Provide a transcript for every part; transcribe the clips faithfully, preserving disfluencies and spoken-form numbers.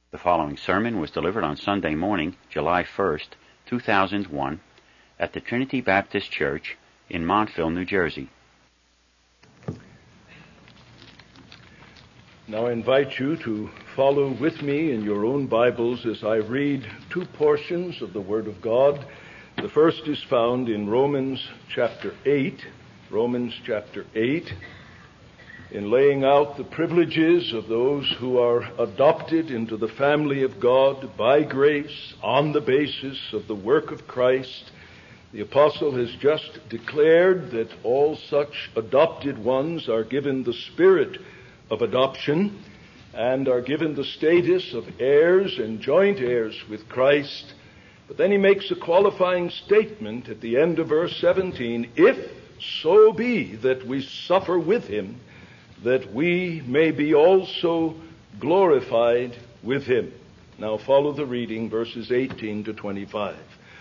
The following sermon was delivered on Sunday morning, July first, two thousand one, at the Trinity Baptist Church in Montville, New Jersey. Now I invite you to follow with me in your own Bibles as I read two portions of the Word of God. The first is found in Romans chapter eight. Romans chapter eight. In laying out the privileges of those who are adopted into the family of God by grace on the basis of the work of Christ, the apostle has just declared that all such adopted ones are given the spirit of adoption and are given the status of heirs and joint heirs with Christ. But then he makes a qualifying statement at the end of verse seventeen, if so be that we suffer with him, that we may be also glorified with him. Now follow the reading, verses eighteen to twenty-five.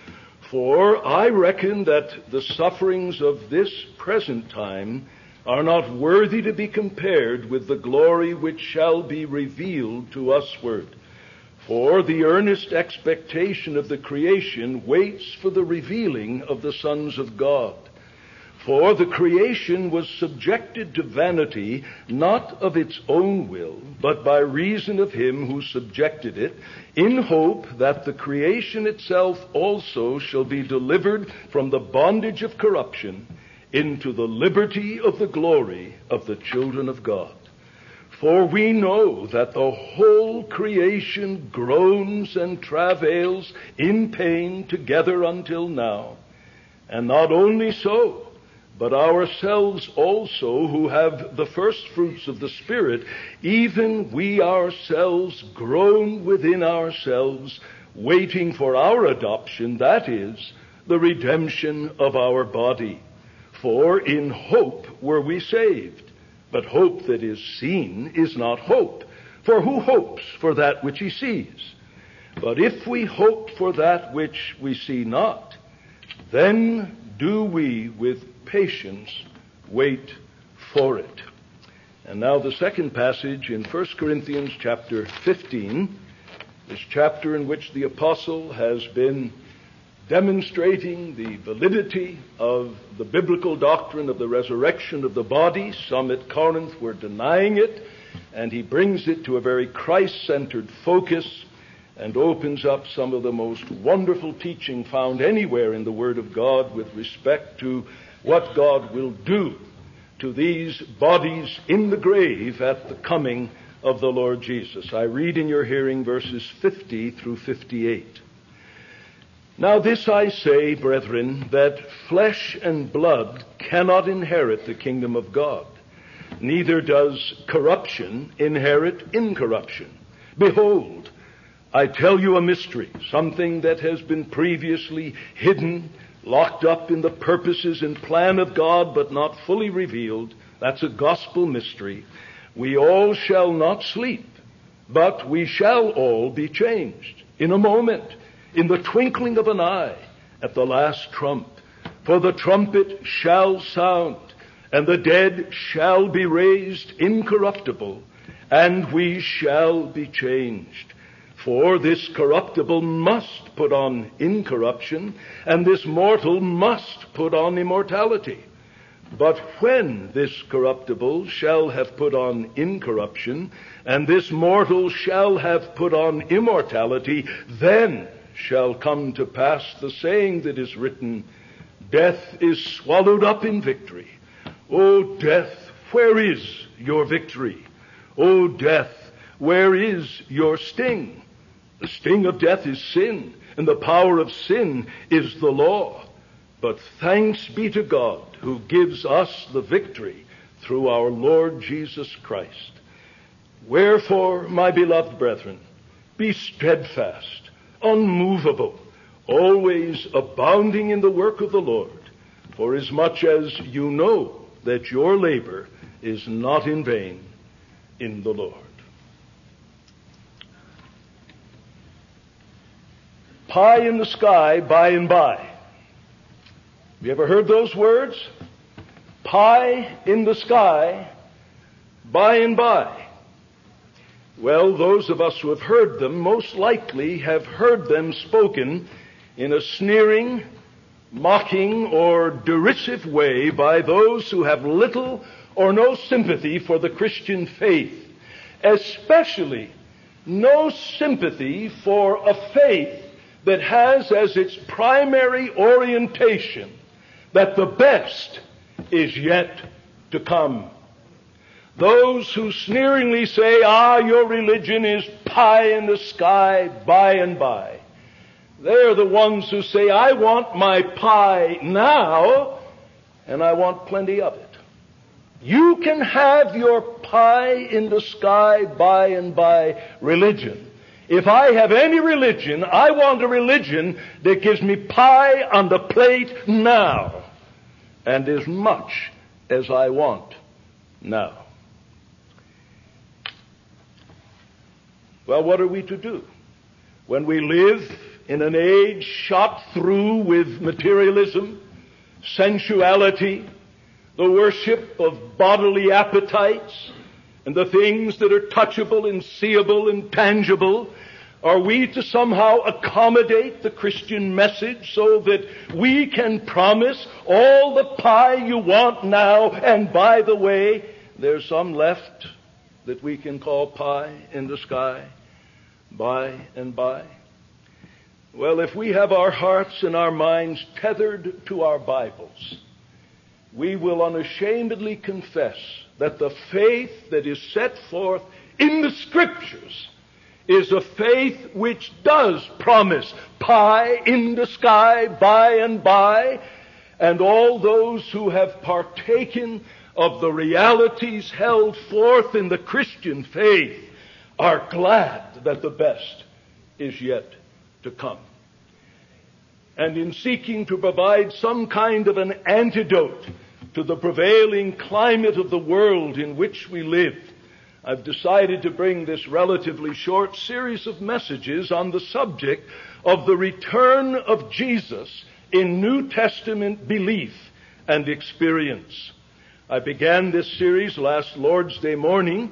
For I reckon that the sufferings of this present time are not worthy to be compared with the glory which shall be revealed to usward. For the earnest expectation of the creation waits for the revealing of the sons of God. For the creation was subjected to vanity, not of its own will, but by reason of him who subjected it, in hope that the creation itself also shall be delivered from the bondage of corruption into the liberty of the glory of the children of God. For we know that the whole creation groans and travails in pain together until now. And not only so, but ourselves also, who have the first fruits of the Spirit, even we ourselves groan within ourselves, waiting for our adoption, that is, the redemption of our body. For in hope were we saved. But hope that is seen is not hope. For who hopes for that which he sees? But if we hope for that which we see not, then do we with patience wait for it. And now the second passage in First Corinthians chapter fifteen, this chapter in which the apostle has been demonstrating the validity of the biblical doctrine of the resurrection of the body. Some at Corinth were denying it, and he brings it to a very Christ-centered focus and opens up some of the most wonderful teaching found anywhere in the Word of God with respect to what God will do to these bodies in the grave at the coming of the Lord Jesus. I read in your hearing verses fifty through fifty-eight. Now this I say, brethren, that flesh and blood cannot inherit the kingdom of God, neither does corruption inherit incorruption. Behold, I tell you a mystery, something that has been previously hidden, locked up in the purposes and plan of God, but not fully revealed. That's a gospel mystery. We all shall not sleep, but we shall all be changed in a moment, in the twinkling of an eye, at the last trump. For the trumpet shall sound, and the dead shall be raised incorruptible, and we shall be changed. For this corruptible must put on incorruption, and this mortal must put on immortality. But when this corruptible shall have put on incorruption, and this mortal shall have put on immortality, then shall come to pass the saying that is written, death is swallowed up in victory. O death, where is your victory? O death, where is your sting? The sting of death is sin, and the power of sin is the law. But thanks be to God, who gives us the victory through our Lord Jesus Christ. Wherefore, my beloved brethren, be steadfast, unmovable, always abounding in the work of the Lord, for as much as you know that your labor is not in vain in the Lord. Pie in the sky by and by. Have you ever heard those words? Pie in the sky by and by. Well, those of us who have heard them most likely have heard them spoken in a sneering, mocking, or derisive way by those who have little or no sympathy for the Christian faith, especially no sympathy for a faith that has as its primary orientation that the best is yet to come. Those who sneeringly say, ah, your religion is pie in the sky by and by. They're the ones who say, I want my pie now, and I want plenty of it. You can have your pie in the sky by and by religion. If I have any religion, I want a religion that gives me pie on the plate now, and as much as I want now. Well, what are we to do when we live in an age shot through with materialism, sensuality, the worship of bodily appetites, and the things that are touchable and seeable and tangible? Are we to somehow accommodate the Christian message so that we can promise all the pie you want now, and by the way, there's some left that we can call pie in the sky by and by? Well, if we have our hearts and our minds tethered to our Bibles, we will unashamedly confess that the faith that is set forth in the Scriptures is a faith which does promise pie in the sky by and by, and all those who have partaken of the realities held forth in the Christian faith are glad that the best is yet to come. And in seeking to provide some kind of an antidote to the prevailing climate of the world in which we live, I've decided to bring this relatively short series of messages on the subject of the return of Jesus in New Testament belief and experience. I began this series last Lord's Day morning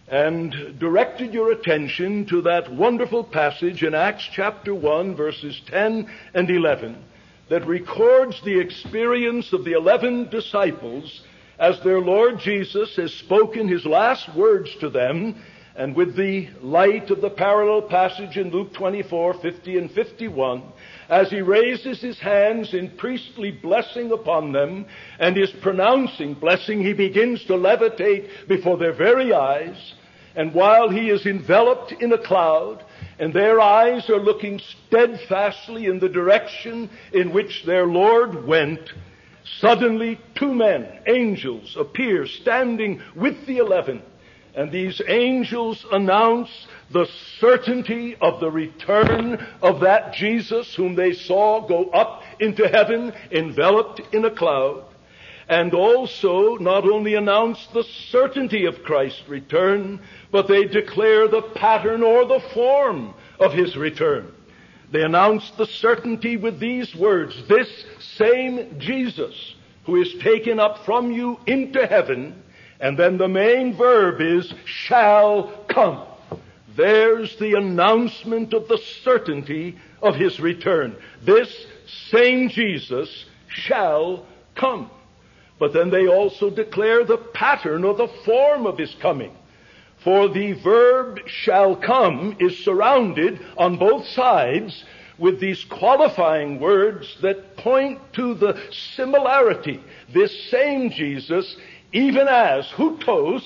and directed your attention to that wonderful passage in Acts chapter one, verses ten and eleven, that records the experience of the eleven disciples as their Lord Jesus has spoken his last words to them, and with the light of the parallel passage in Luke twenty-four, fifty and fifty-one, as he raises his hands in priestly blessing upon them and is pronouncing blessing, he begins to levitate before their very eyes. And while he is enveloped in a cloud, and their eyes are looking steadfastly in the direction in which their Lord went, suddenly two men, angels, appear standing with the eleven. And these angels announce the certainty of the return of that Jesus whom they saw go up into heaven, enveloped in a cloud. And also not only announce the certainty of Christ's return, but they declare the pattern or the form of his return. They announce the certainty with these words, this same Jesus who is taken up from you into heaven, and then the main verb is shall come. There's the announcement of the certainty of his return. This same Jesus shall come. But then they also declare the pattern or the form of his coming. For the verb shall come is surrounded on both sides with these qualifying words that point to the similarity. This same Jesus, even as, hutos,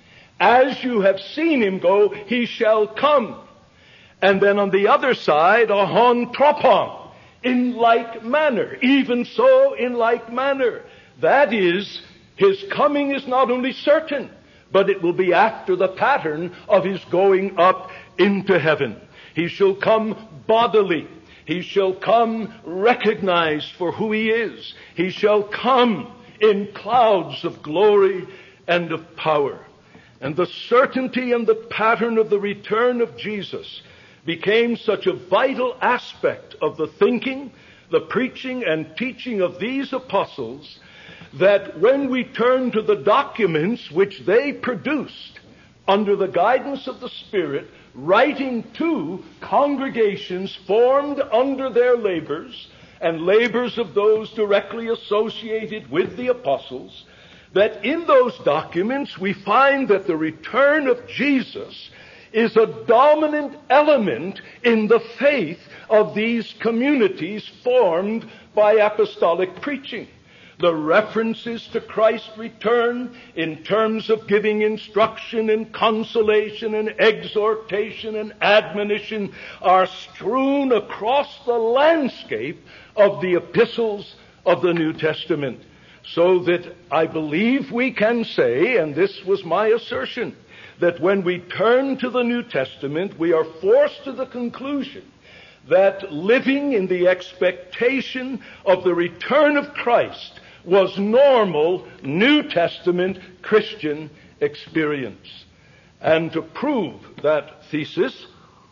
as you have seen him go, he shall come. And then on the other side, ahon tropon, in like manner, even so in like manner. That is, his coming is not only certain, but it will be after the pattern of his going up into heaven. He shall come bodily. He shall come recognized for who he is. He shall come in clouds of glory and of power. And the certainty and the pattern of the return of Jesus became such a vital aspect of the thinking, the preaching and teaching of these apostles, that when we turn to the documents which they produced under the guidance of the Spirit, writing to congregations formed under their labors and labors of those directly associated with the apostles, that in those documents we find that the return of Jesus is a dominant element in the faith of these communities formed by apostolic preaching. The references to Christ's return in terms of giving instruction and consolation and exhortation and admonition are strewn across the landscape of the epistles of the New Testament. So that I believe we can say, and this was my assertion, that when we turn to the New Testament, we are forced to the conclusion that living in the expectation of the return of Christ was normal New Testament Christian experience. And to prove that thesis,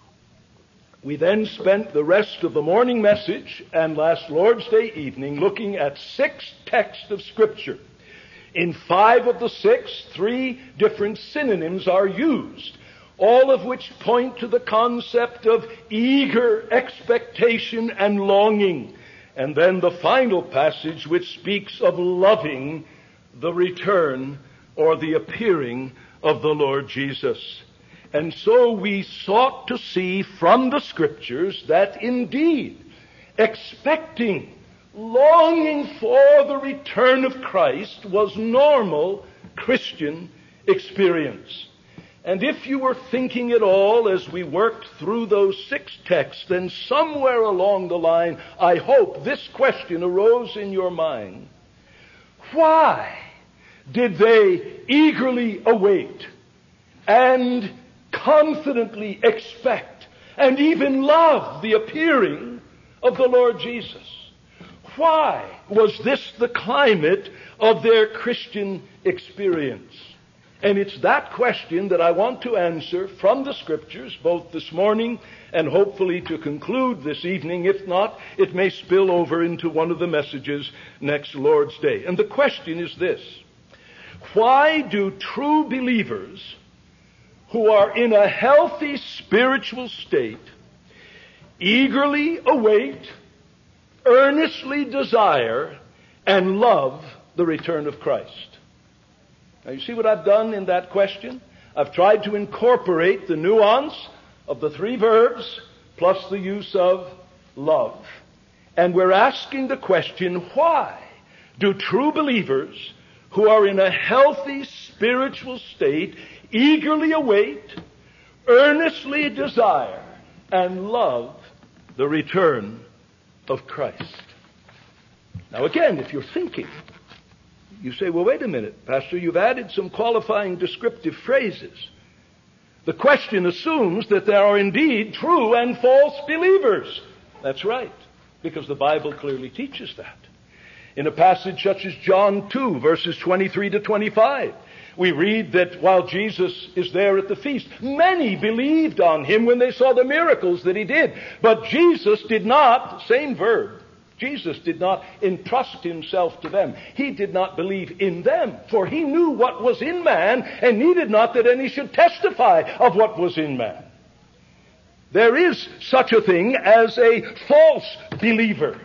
we then spent the rest of the morning message and last Lord's Day evening looking at six texts of Scripture. In five of the six, three different synonyms are used, all of which point to the concept of eager expectation and longing. And then the final passage which speaks of loving the return or the appearing of the Lord Jesus. And so we sought to see from the Scriptures that indeed expecting, longing for the return of Christ was normal Christian experience. And if you were thinking at all as we worked through those six texts, then somewhere along the line, I hope this question arose in your mind. Why did they eagerly await and confidently expect and even love the appearing of the Lord Jesus? Why was this the climate of their Christian experience? And it's that question that I want to answer from the Scriptures, both this morning and hopefully to conclude this evening. If not, it may spill over into one of the messages next Lord's Day. And the question is this: why do true believers who are in a healthy spiritual state eagerly await, earnestly desire, and love the return of Christ? Now, you see what I've done in that question? I've tried to incorporate the nuance of the three verbs plus the use of love. And we're asking the question, why do true believers who are in a healthy spiritual state eagerly await, earnestly desire, and love the return of Christ? Now again, if you're thinking, you say, well, wait a minute, Pastor, you've added some qualifying descriptive phrases. The question assumes that there are indeed true and false believers. That's right, because the Bible clearly teaches that. In a passage such as John two, verses twenty-three to twenty-five, we read that while Jesus is there at the feast, many believed on him when they saw the miracles that he did. But Jesus did not, same verb, Jesus did not entrust himself to them. He did not believe in them, for he knew what was in man and needed not that any should testify of what was in man. There is such a thing as a false believer,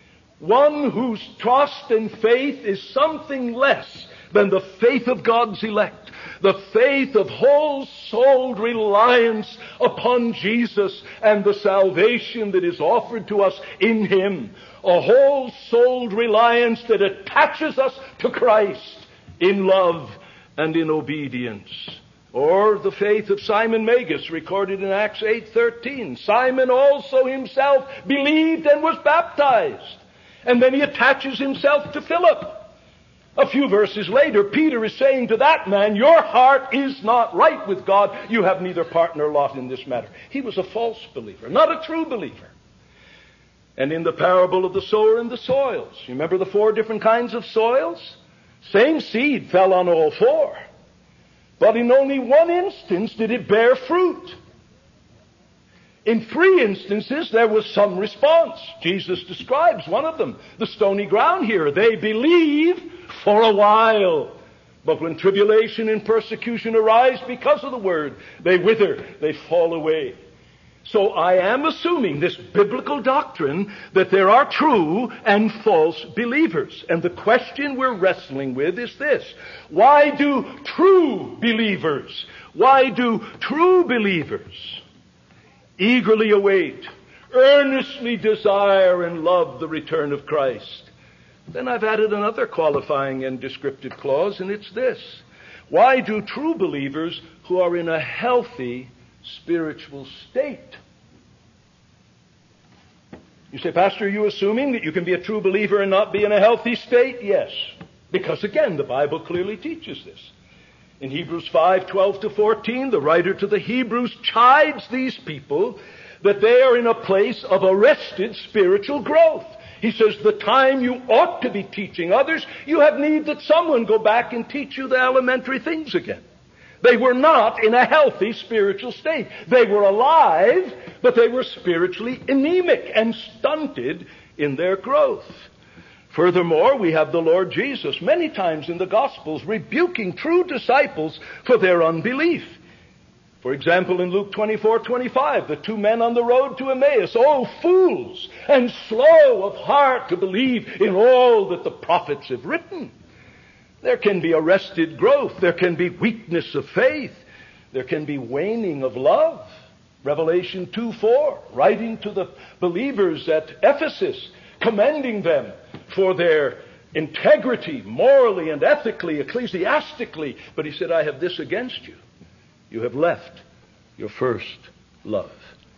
one whose trust and faith is something less than the faith of God's elect, the faith of whole-souled reliance upon Jesus and the salvation that is offered to us in him, a whole-souled reliance that attaches us to Christ in love and in obedience. Or the faith of Simon Magus, recorded in Acts eight thirteen. Simon also himself believed and was baptized. And then he attaches himself to Philip. A few verses later, Peter is saying to that man, your heart is not right with God. You have neither part nor lot in this matter. He was a false believer, not a true believer. And in the parable of the sower and the soils, you remember the four different kinds of soils? Same seed fell on all four. But in only one instance did it bear fruit. In three instances, there was some response. Jesus describes one of them, the stony ground here. They believe for a while, But when tribulation and persecution arise because of the word, they wither, they fall away. So I am assuming this biblical doctrine that there are true and false believers. And the question we're wrestling with is this: why do true believers, why do true believers eagerly await, earnestly desire and love the return of Christ? Then I've added another qualifying and descriptive clause, and it's this: why do true believers who are in a healthy spiritual state? You say, Pastor, are you assuming that you can be a true believer and not be in a healthy state? Yes. Because again, the Bible clearly teaches this. In Hebrews five, twelve to fourteen, the writer to the Hebrews chides these people that they are in a place of arrested spiritual growth. He says, the time you ought to be teaching others, you have need that someone go back and teach you the elementary things again. They were not in a healthy spiritual state. They were alive, but they were spiritually anemic and stunted in their growth. Furthermore, we have the Lord Jesus many times in the Gospels rebuking true disciples for their unbelief. For example, in Luke twenty-four twenty-five, the two men on the road to Emmaus, "Oh, fools, and slow of heart to believe in all that the prophets have written." There can be arrested growth. There can be weakness of faith. There can be waning of love. Revelation two four, writing to the believers at Ephesus, commending them for their integrity, morally and ethically, ecclesiastically. But he said, I have this against you. You have left your first love.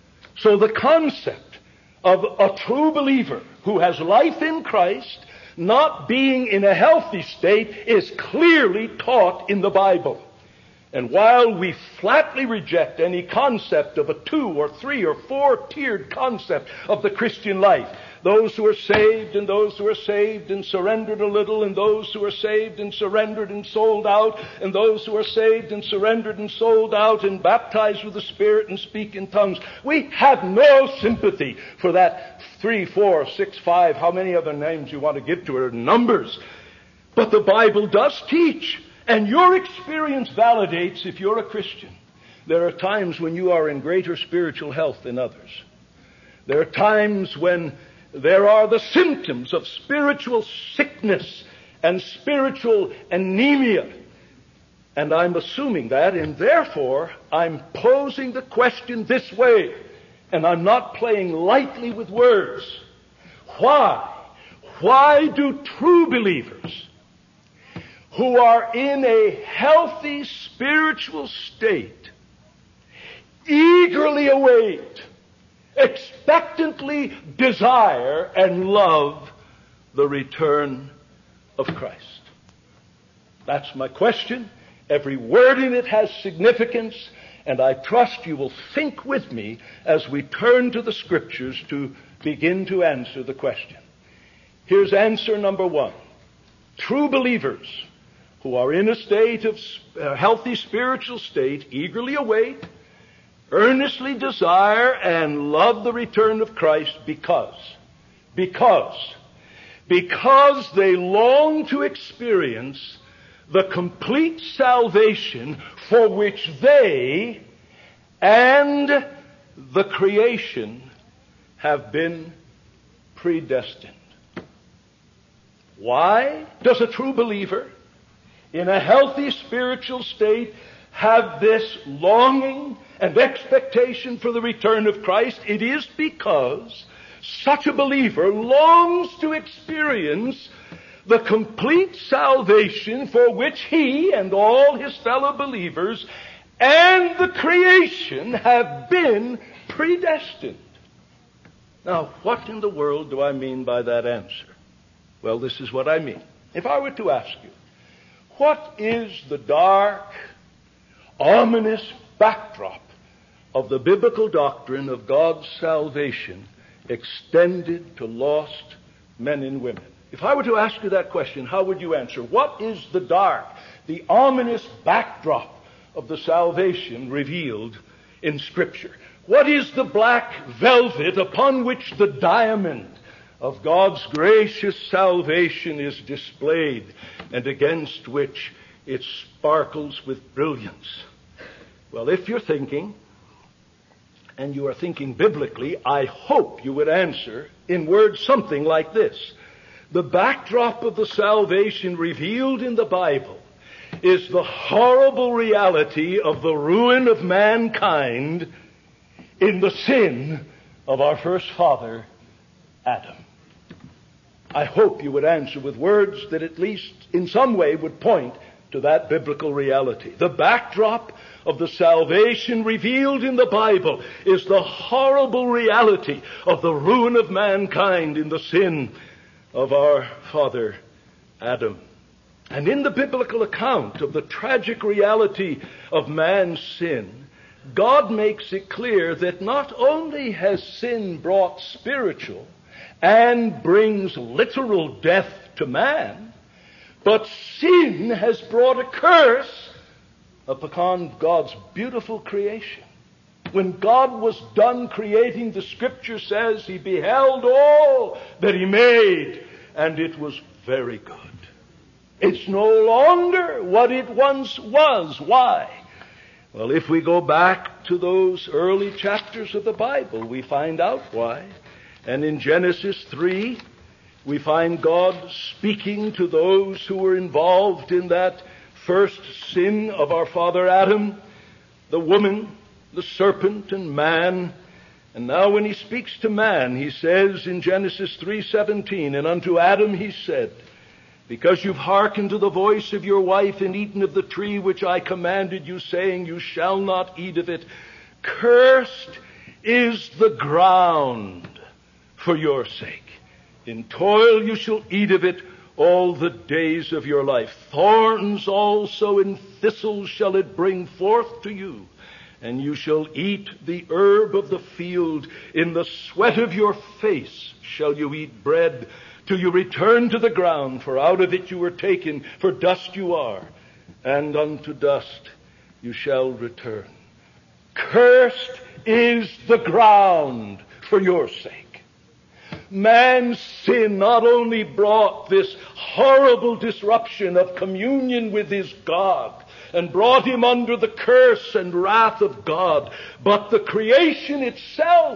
So the concept of a true believer who has life in Christ not being in a healthy state is clearly taught in the Bible. And while we flatly reject any concept of a two or three or four tiered concept of the Christian life, those who are saved and those who are saved and surrendered a little, and those who are saved and surrendered and sold out, and those who are saved and surrendered and sold out and baptized with the Spirit and speak in tongues, we have no sympathy for that three, four, six, five, how many other names you want to give to it, numbers. But the Bible does teach, and your experience validates if you're a Christian. There are times when you are in greater spiritual health than others. There are times when there are the symptoms of spiritual sickness and spiritual anemia. And I'm assuming that, and therefore I'm posing the question this way, and I'm not playing lightly with words. Why? Why do true believers who are in a healthy spiritual state eagerly await, expectantly desire and love the return of Christ? That's my question. Every word in it has significance, and I trust you will think with me as we turn to the Scriptures to begin to answer the question. Here's answer number one. True believers who are in a state of a healthy spiritual state eagerly await, earnestly desire and love the return of Christ because, because, because they long to experience the complete salvation for which they and the creation have been predestined. Why does a true believer in a healthy spiritual state have this longing and expectation for the return of Christ? It is because such a believer longs to experience the complete salvation for which he and all his fellow believers and the creation have been predestined. Now, what in the world do I mean by that answer? Well, this is what I mean. If I were to ask you, what is the dark, ominous backdrop of the biblical doctrine of God's salvation extended to lost men and women? If I were to ask you that question, how would you answer? What is the dark, the ominous backdrop of the salvation revealed in Scripture? What is the black velvet upon which the diamond of God's gracious salvation is displayed, and against which it sparkles with brilliance. Well, if you're thinking, and you are thinking biblically, I hope you would answer in words something like this. The backdrop of the salvation revealed in the Bible is the horrible reality of the ruin of mankind in the sin of our first father, Adam. I hope you would answer with words that at least in some way would point to that biblical reality. The backdrop of the salvation revealed in the Bible is the horrible reality of the ruin of mankind in the sin of our father Adam. And in the biblical account of the tragic reality of man's sin, God makes it clear that not only has sin brought spiritual and brings literal death to man, but sin has brought a curse upon God's beautiful creation. When God was done creating, the Scripture says He beheld all that He made, and it was very good. It's no longer what it once was. Why? Well, if we go back to those early chapters of the Bible, we find out why. And in Genesis three, we find God speaking to those who were involved in that first sin of our father Adam, the woman, the serpent, and man. And now when He speaks to man, He says in Genesis three seventeen, and unto Adam He said, because you've hearkened to the voice of your wife and eaten of the tree which I commanded you, saying, you shall not eat of it, cursed is the ground for your sake. In toil you shall eat of it all the days of your life. Thorns also and thistles shall it bring forth to you. And you shall eat the herb of the field. In the sweat of your face shall you eat bread, till you return to the ground, for out of it you were taken, for dust you are, and unto dust you shall return. Cursed is the ground for your sake. Man's sin not only brought this horrible disruption of communion with his God, and brought him under the curse and wrath of God, but the creation itself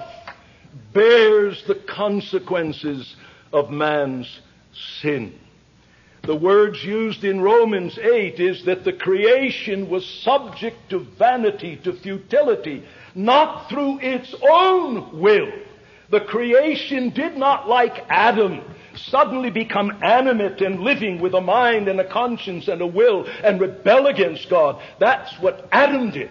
bears the consequences of man's sin. The words used in Romans eight is that the creation was subject to vanity, to futility, not through its own will. The creation did not, like Adam, suddenly become animate and living with a mind and a conscience and a will and rebel against God. That's what Adam did.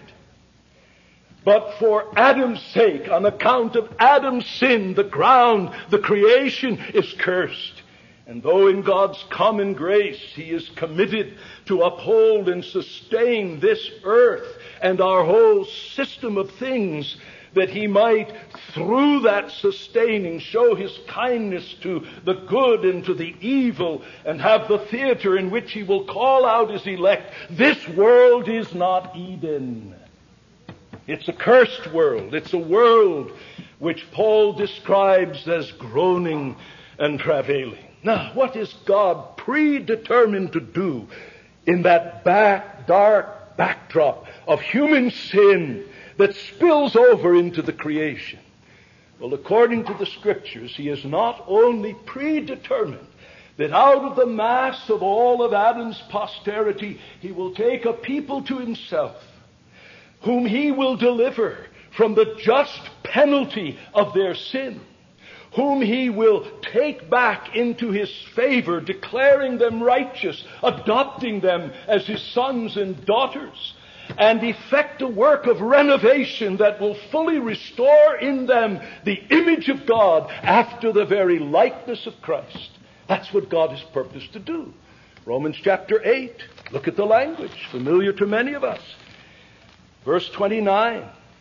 But for Adam's sake, on account of Adam's sin, the ground, the creation is cursed. And though in God's common grace He is committed to uphold and sustain this earth and our whole system of things, that He might, through that sustaining, show His kindness to the good and to the evil, and have the theater in which He will call out His elect. This world is not Eden. It's a cursed world. It's a world which Paul describes as groaning and travailing. Now, what is God predetermined to do in that back, dark backdrop of human sin that spills over into the creation? Well, according to the Scriptures, He is not only predetermined that out of the mass of all of Adam's posterity, He will take a people to Himself, whom He will deliver from the just penalty of their sin, whom He will take back into His favor, declaring them righteous, adopting them as His sons and daughters, and effect a work of renovation that will fully restore in them the image of God after the very likeness of Christ. That's what God has purposed to do. Romans chapter eight, look at the language, familiar to many of us. Verse twenty-nine.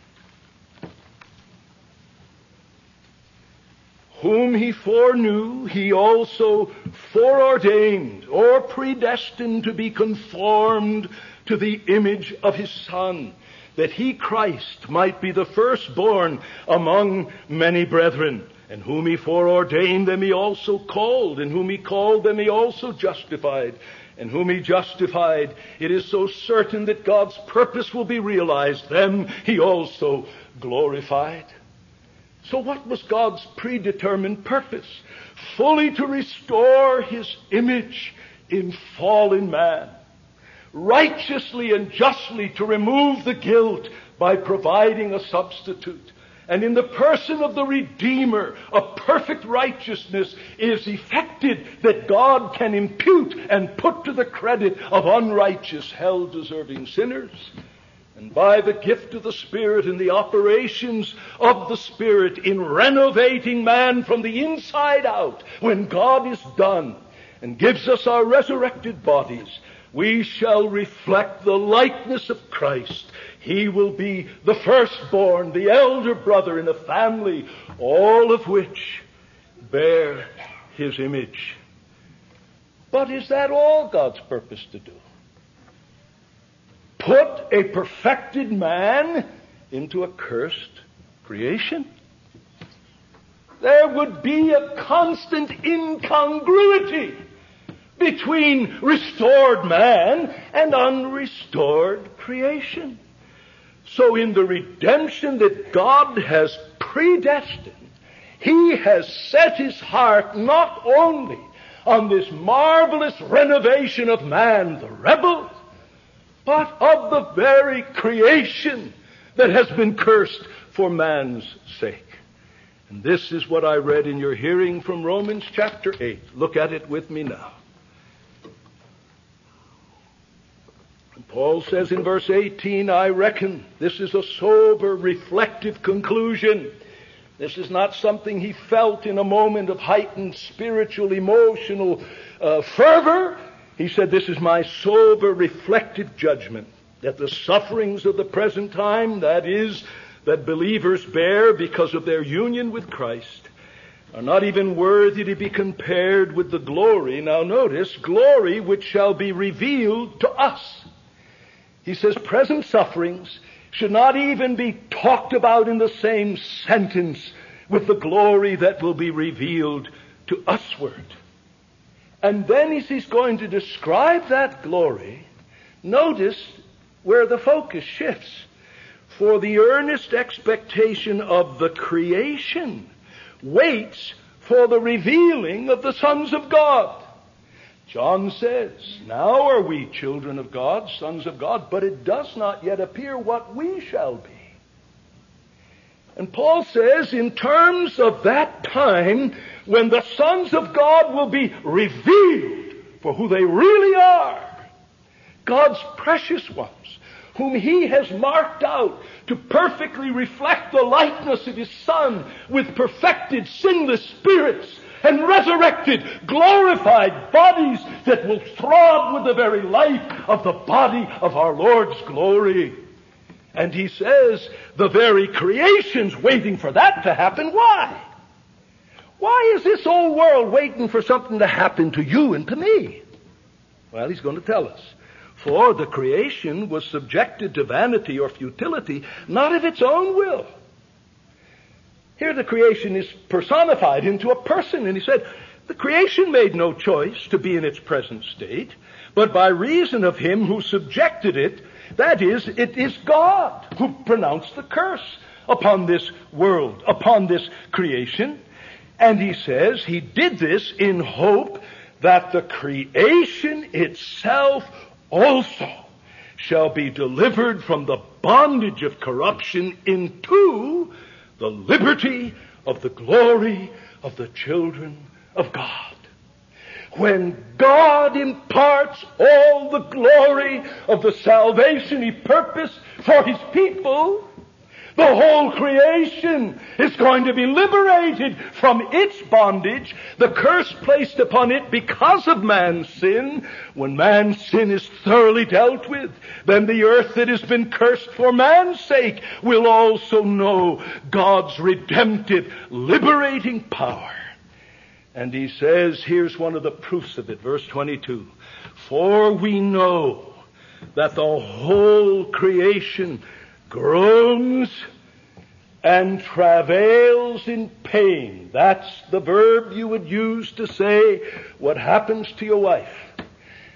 Whom He foreknew, He also foreordained or predestined to be conformed to the image of His Son, that He, Christ, might be the firstborn among many brethren. And whom He foreordained, them He also called, and whom He called, them He also justified, and whom he justified, it is so certain that God's purpose will be realized. Them he also glorified. So what was God's predetermined purpose? Fully to restore his image in fallen man. Righteously and justly to remove the guilt by providing a substitute. And in the person of the Redeemer, a perfect righteousness is effected that God can impute and put to the credit of unrighteous, hell-deserving sinners. And by the gift of the Spirit and the operations of the Spirit in renovating man from the inside out, when God is done and gives us our resurrected bodies, we shall reflect the likeness of Christ. He will be the firstborn, the elder brother in a family, all of which bear his image. But is that all God's purpose to do? Put a perfected man into a cursed creation? There would be a constant incongruity between restored man and unrestored creation. So in the redemption that God has predestined, he has set his heart not only on this marvelous renovation of man, the rebel, but of the very creation that has been cursed for man's sake. And this is what I read in your hearing from Romans chapter eight. Look at it with me now. And Paul says in verse eighteen, I reckon this is a sober, reflective conclusion. This is not something he felt in a moment of heightened spiritual, emotional uh, fervor. He said, this is my sober, reflective judgment, that the sufferings of the present time, that is, that believers bear because of their union with Christ, are not even worthy to be compared with the glory. Now notice, glory which shall be revealed to us. He says present sufferings should not even be talked about in the same sentence with the glory that will be revealed to usward. And then as he's going to describe that glory, notice where the focus shifts. For the earnest expectation of the creation waits for the revealing of the sons of God. John says, now are we children of God, sons of God, but it does not yet appear what we shall be. And Paul says, in terms of that time when the sons of God will be revealed for who they really are, God's precious ones, whom he has marked out to perfectly reflect the likeness of his Son with perfected, sinless spirits and resurrected, glorified bodies that will throb with the very life of the body of our Lord's glory. And he says, the very creation's waiting for that to happen. Why? Why is this old world waiting for something to happen to you and to me? Well, he's going to tell us. For the creation was subjected to vanity or futility, not of its own will. Here the creation is personified into a person, and he said, the creation made no choice to be in its present state, but by reason of him who subjected it, that is, it is God who pronounced the curse upon this world, upon this creation. And he says he did this in hope that the creation itself also shall be delivered from the bondage of corruption into the liberty of the glory of the children of God. When God imparts all the glory of the salvation he purposed for his people, the whole creation is going to be liberated from its bondage, the curse placed upon it because of man's sin. When man's sin is thoroughly dealt with, then the earth that has been cursed for man's sake will also know God's redemptive, liberating power. And he says, here's one of the proofs of it, verse twenty-two. For we know that the whole creation groans and travails in pain. That's the verb you would use to say what happens to your wife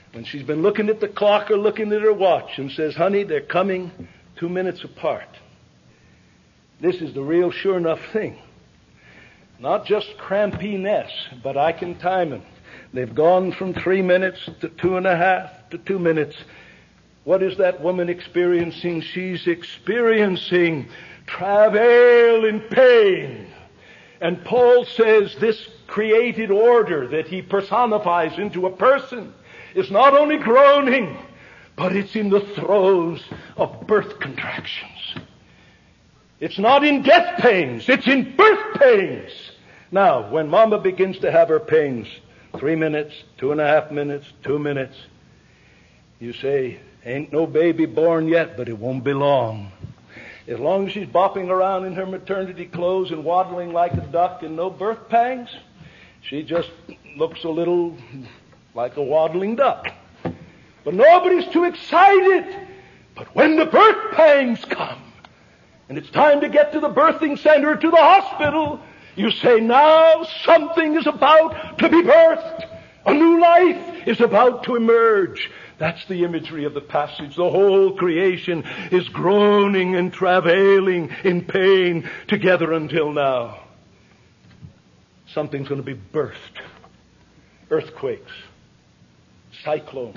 when she's been looking at the clock or looking at her watch and says, honey, they're coming two minutes apart. This is the real sure enough thing. Not just crampiness, but I can time it. They've gone from three minutes to two and a half to two minutes. What is that woman experiencing? She's experiencing travail and pain. And Paul says this created order that he personifies into a person is not only groaning, but it's in the throes of birth contractions. It's not in death pains, it's in birth pains. Now, when Mama begins to have her pains, three minutes, two and a half minutes, two minutes, you say, ain't no baby born yet, but it won't be long. As long as she's bopping around in her maternity clothes and waddling like a duck and no birth pangs, she just looks a little like a waddling duck. But nobody's too excited. But when the birth pangs come, and it's time to get to the birthing center, to the hospital, you say, now something is about to be birthed. A new life is about to emerge. That's the imagery of the passage. The whole creation is groaning and travailing in pain together until now. Something's going to be birthed. Earthquakes, cyclones,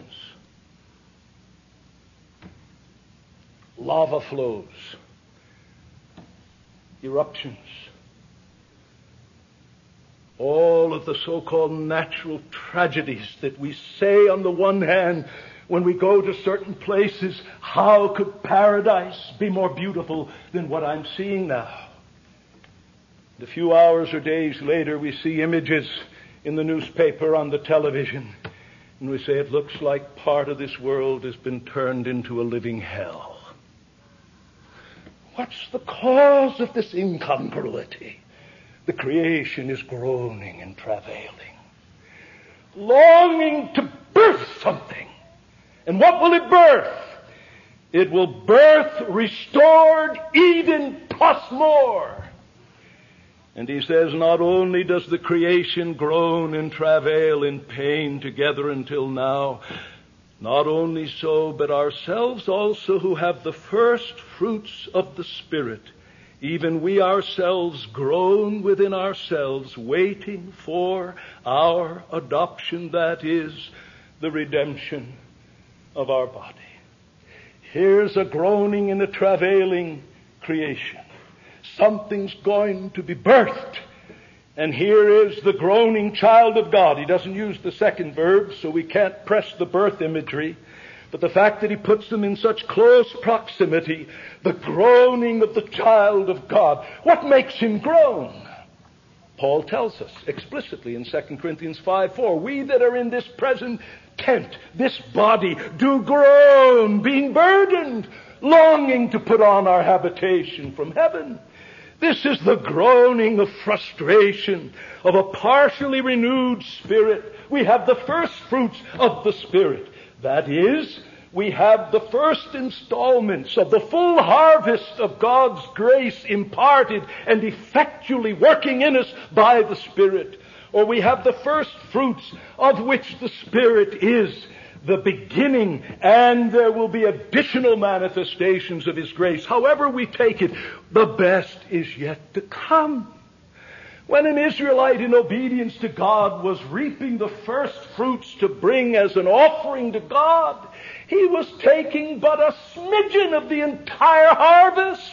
lava flows, eruptions. All of the so-called natural tragedies that we say on the one hand when we go to certain places, how could paradise be more beautiful than what I'm seeing now? A few hours or days later, we see images in the newspaper, on the television, and we say it looks like part of this world has been turned into a living hell. What's the cause of this incongruity? The creation is groaning and travailing, longing to birth something. And what will it birth? It will birth restored Eden plus more. And he says, not only does the creation groan and travail in pain together until now, not only so, but ourselves also who have the first fruits of the Spirit, even we ourselves groan within ourselves, waiting for our adoption, that is, the redemption of our body. Here's a groaning and a travailing creation. Something's going to be birthed. And here is the groaning child of God. He doesn't use the second verb, so we can't press the birth imagery. But the fact that he puts them in such close proximity, the groaning of the child of God. What makes him groan? Paul tells us explicitly in Second Corinthians five four, we that are in this present tent, this body, do groan, being burdened, longing to put on our habitation from heaven. This is the groaning of frustration, of a partially renewed spirit. We have the first fruits of the Spirit. That is, we have the first installments of the full harvest of God's grace imparted and effectually working in us by the Spirit. Or we have the first fruits of which the Spirit is the beginning, and there will be additional manifestations of His grace. However we take it, the best is yet to come. When an Israelite in obedience to God was reaping the first fruits to bring as an offering to God, he was taking but a smidgen of the entire harvest.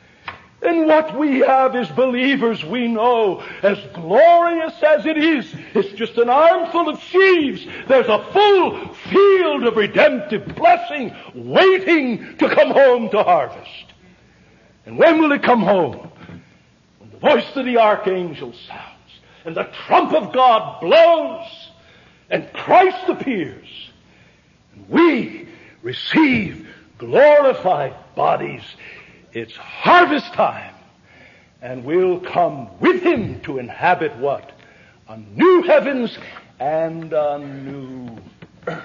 And what we have as believers, we know, as glorious as it is, it's just an armful of sheaves. There's a full field of redemptive blessing waiting to come home to harvest. And when will it come home? When the voice of the archangel sounds, and the trump of God blows, and Christ appears, and we receive glorified bodies. It's harvest time, and we'll come with Him to inhabit what? A new heavens and a new earth.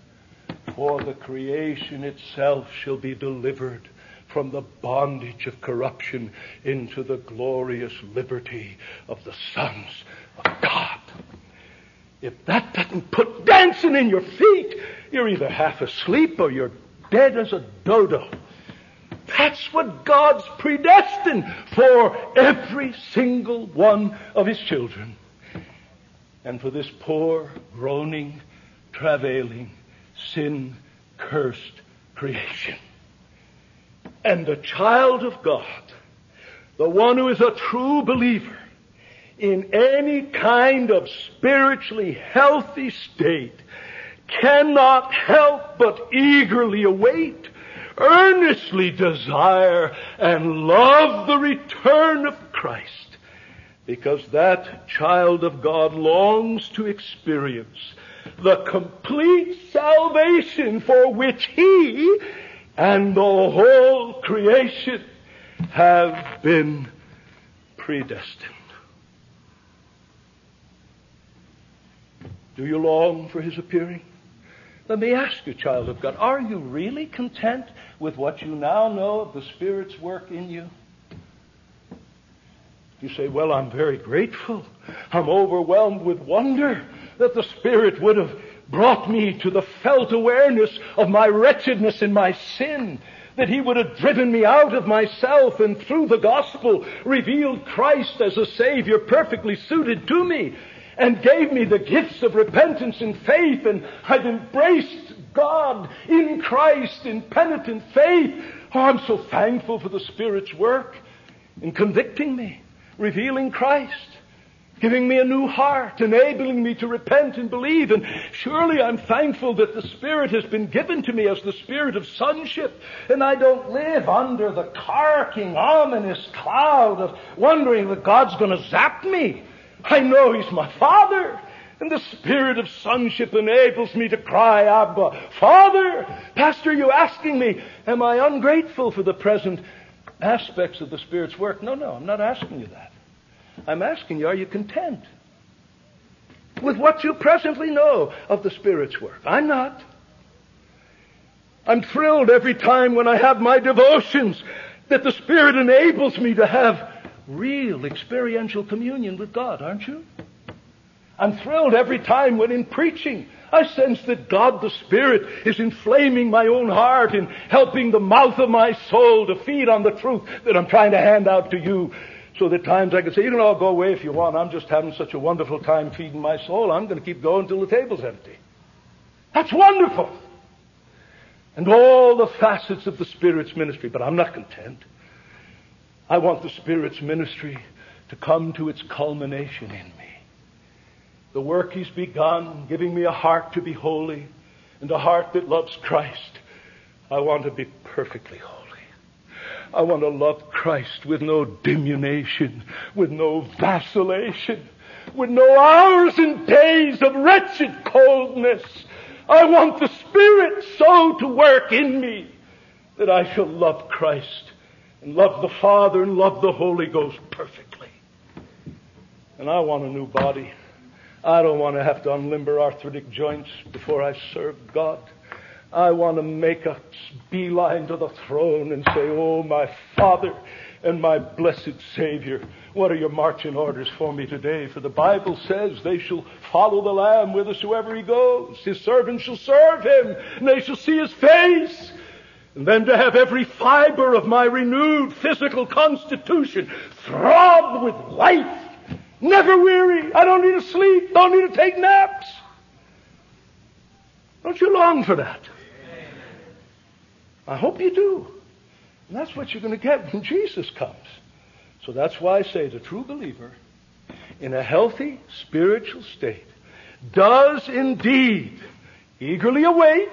For the creation itself shall be delivered from the bondage of corruption into the glorious liberty of the sons of God. If that doesn't put dancing in your feet, You're either half asleep or you're dead as a dodo. That's what God's predestined for every single one of His children. And for this poor, groaning, travailing, sin-cursed creation. And the child of God, the one who is a true believer, in any kind of spiritually healthy state, cannot help but eagerly await, earnestly desire, and love the return of Christ, because that child of God longs to experience the complete salvation for which he and the whole creation have been predestined. Do you long for His appearing? Let me ask you, child of God, are you really content with what you now know of the Spirit's work in you? You say, well, I'm very grateful. I'm overwhelmed with wonder that the Spirit would have brought me to the felt awareness of my wretchedness and my sin, that He would have driven me out of myself and through the gospel revealed Christ as a Savior perfectly suited to me, and gave me the gifts of repentance and faith, and I've embraced God in Christ in penitent faith. Oh, I'm so thankful for the Spirit's work in convicting me, revealing Christ, giving me a new heart, enabling me to repent and believe. And surely I'm thankful that the Spirit has been given to me as the Spirit of sonship, and I don't live under the carking, ominous cloud of wondering that God's going to zap me. I know He's my Father, and the Spirit of sonship enables me to cry, Abba, Father. Pastor, you asking me, am I ungrateful for the present aspects of the Spirit's work? No, no, I'm not asking you that. I'm asking you, are you content with what you presently know of the Spirit's work? I'm not. I'm thrilled every time when I have my devotions that the Spirit enables me to have real experiential communion with God, aren't you? I'm thrilled every time when in preaching I sense that God the Spirit is inflaming my own heart and helping the mouth of my soul to feed on the truth that I'm trying to hand out to you. So that times I can say, you can all go away if you want. I'm just having such a wonderful time feeding my soul. I'm going to keep going until the table's empty. That's wonderful. And all the facets of the Spirit's ministry. But I'm not content. I want the Spirit's ministry to come to its culmination in me. The work He's begun, giving me a heart to be holy and a heart that loves Christ. I want to be perfectly holy. I want to love Christ with no diminution, with no vacillation, with no hours and days of wretched coldness. I want the Spirit so to work in me that I shall love Christ and love the Father and love the Holy Ghost perfectly. And I want a new body. I don't want to have to unlimber arthritic joints before I serve God. I want to make a beeline to the throne and say, oh, my Father and my blessed Savior, what are your marching orders for me today? For the Bible says they shall follow the Lamb whithersoever He goes. His servants shall serve Him, and they shall see His face. And then to have every fiber of my renewed physical constitution throb with life, never weary. I don't need to sleep, don't need to take naps. Don't you long for that? I hope you do. And that's what you're going to get when Jesus comes. So that's why I say the true believer in a healthy spiritual state does indeed eagerly await,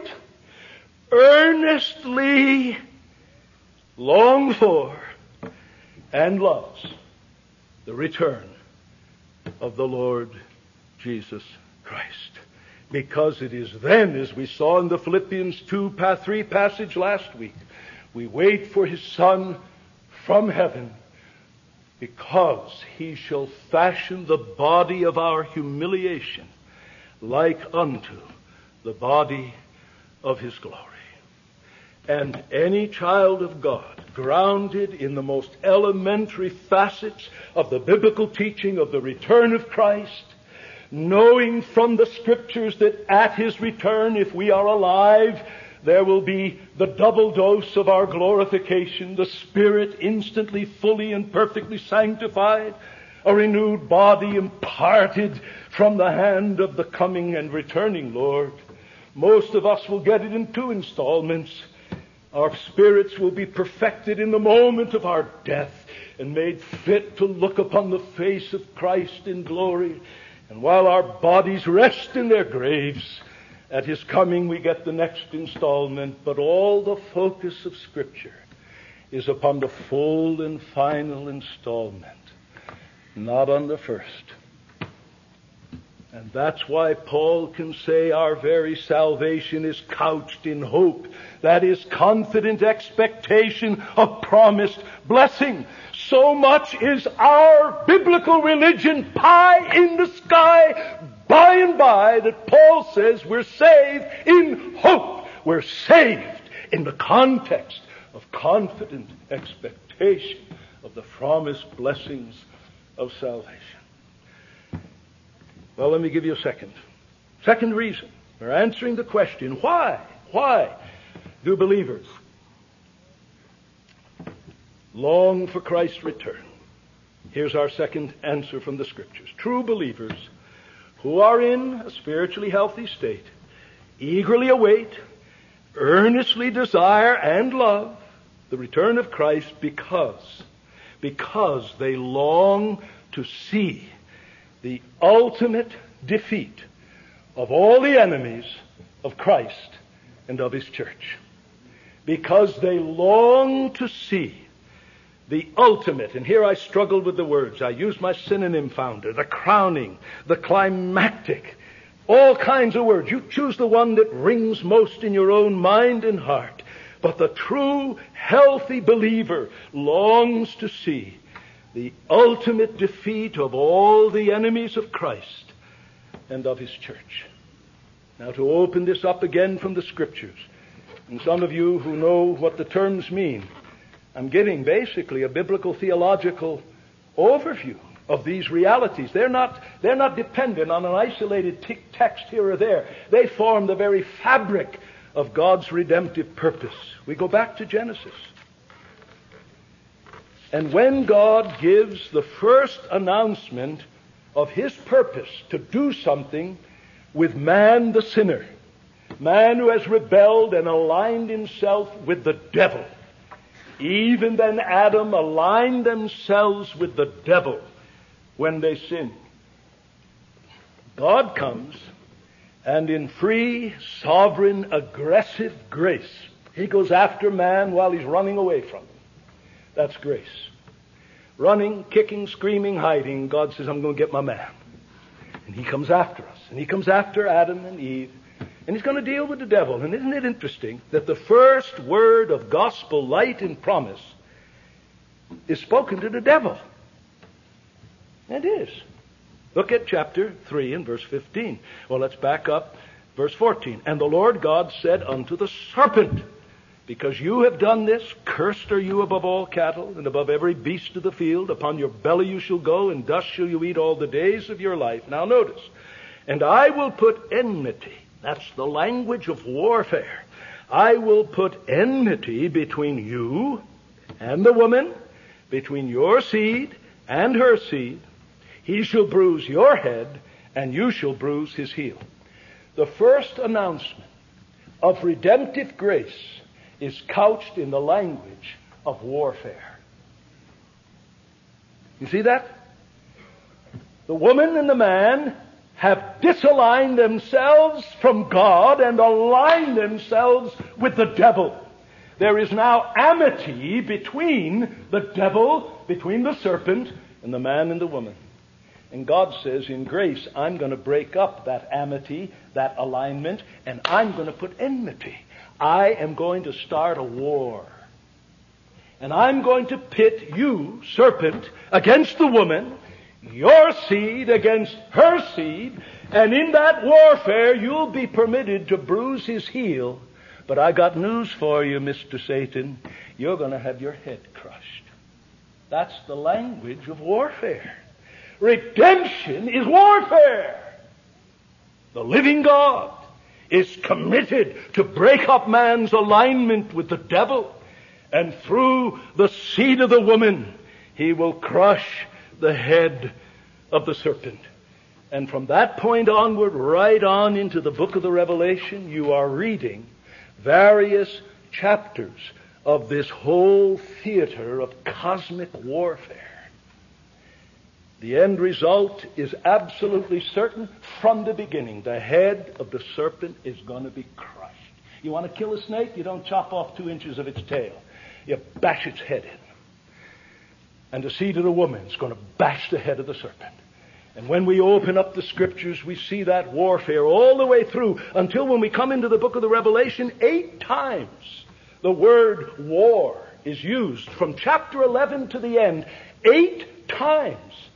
earnestly long for, and loves the return of the Lord Jesus Christ. Because it is then, as we saw in the Philippians two, three passage last week, we wait for His Son from heaven, because He shall fashion the body of our humiliation like unto the body of His glory. And any child of God, grounded in the most elementary facets of the biblical teaching of the return of Christ, knowing from the Scriptures that at His return, if we are alive, there will be the double dose of our glorification, the Spirit instantly, fully, and perfectly sanctified, a renewed body imparted from the hand of the coming and returning Lord. Most of us will get it in two installments. Our spirits will be perfected in the moment of our death and made fit to look upon the face of Christ in glory. And while our bodies rest in their graves, at His coming we get the next installment. But all the focus of Scripture is upon the full and final installment, not on the first. And that's why Paul can say our very salvation is couched in hope. That is confident expectation of promised blessing. So much is our biblical religion pie in the sky by and by that Paul says we're saved in hope. We're saved in the context of confident expectation of the promised blessings of salvation. Well, let me give you a second. Second reason. We're answering the question, why? Why do believers long for Christ's return? Here's our second answer from the Scriptures. True believers who are in a spiritually healthy state eagerly await, earnestly desire, and love the return of Christ because, because they long to see the ultimate defeat of all the enemies of Christ and of His church. Because they long to see the ultimate, and here I struggled with the words, I used my synonym founder, the crowning, the climactic, all kinds of words. You choose the one that rings most in your own mind and heart. But the true, healthy believer longs to see the ultimate defeat of all the enemies of Christ and of His church. Now, to open this up again from the Scriptures, and some of you who know what the terms mean, I'm giving basically a biblical theological overview of these realities. They're not, they're not dependent on an isolated t- text here or there. They form the very fabric of God's redemptive purpose. We go back to Genesis. And when God gives the first announcement of His purpose to do something with man the sinner, man who has rebelled and aligned himself with the devil, even then Adam aligned themselves with the devil when they sinned. God comes and in free, sovereign, aggressive grace, He goes after man while he's running away from him. That's grace. Running, kicking, screaming, hiding. God says, I'm going to get my man. And He comes after us. And He comes after Adam and Eve. And He's going to deal with the devil. And isn't it interesting that the first word of gospel light and promise is spoken to the devil? It is. Look at chapter three and verse fifteen. Well, let's back up. Verse fourteen. And the Lord God said unto the serpent, because you have done this, cursed are you above all cattle and above every beast of the field. Upon your belly you shall go, and dust shall you eat all the days of your life. Now notice. And I will put enmity. That's the language of warfare. I will put enmity between you and the woman, between your seed and her seed. He shall bruise your head, and you shall bruise his heel. The first announcement of redemptive grace is couched in the language of warfare. You see that? The woman and the man have disaligned themselves from God and aligned themselves with the devil. There is now amity between the devil, between the serpent, and the man and the woman. And God says, in grace, I'm going to break up that amity, that alignment, and I'm going to put enmity. I am going to start a war. And I'm going to pit you, serpent, against the woman, your seed against her seed, and in that warfare you'll be permitted to bruise his heel. But I got news for you, Mister Satan. You're going to have your head crushed. That's the language of warfare. Redemption is warfare. the living God, is committed to break up man's alignment with the devil. And through the seed of the woman, he will crush the head of the serpent. And from that point onward, right on into the book of the Revelation, you are reading various chapters of this whole theater of cosmic warfare. The end result is absolutely certain from the beginning. The head of the serpent is going to be crushed. You want to kill a snake? You don't chop off two inches of its tail. You bash its head in. And the seed of the woman is going to bash the head of the serpent. And when we open up the Scriptures, we see that warfare all the way through until when we come into the book of the Revelation, eight times the word war is used from chapter eleven to the end. Eight times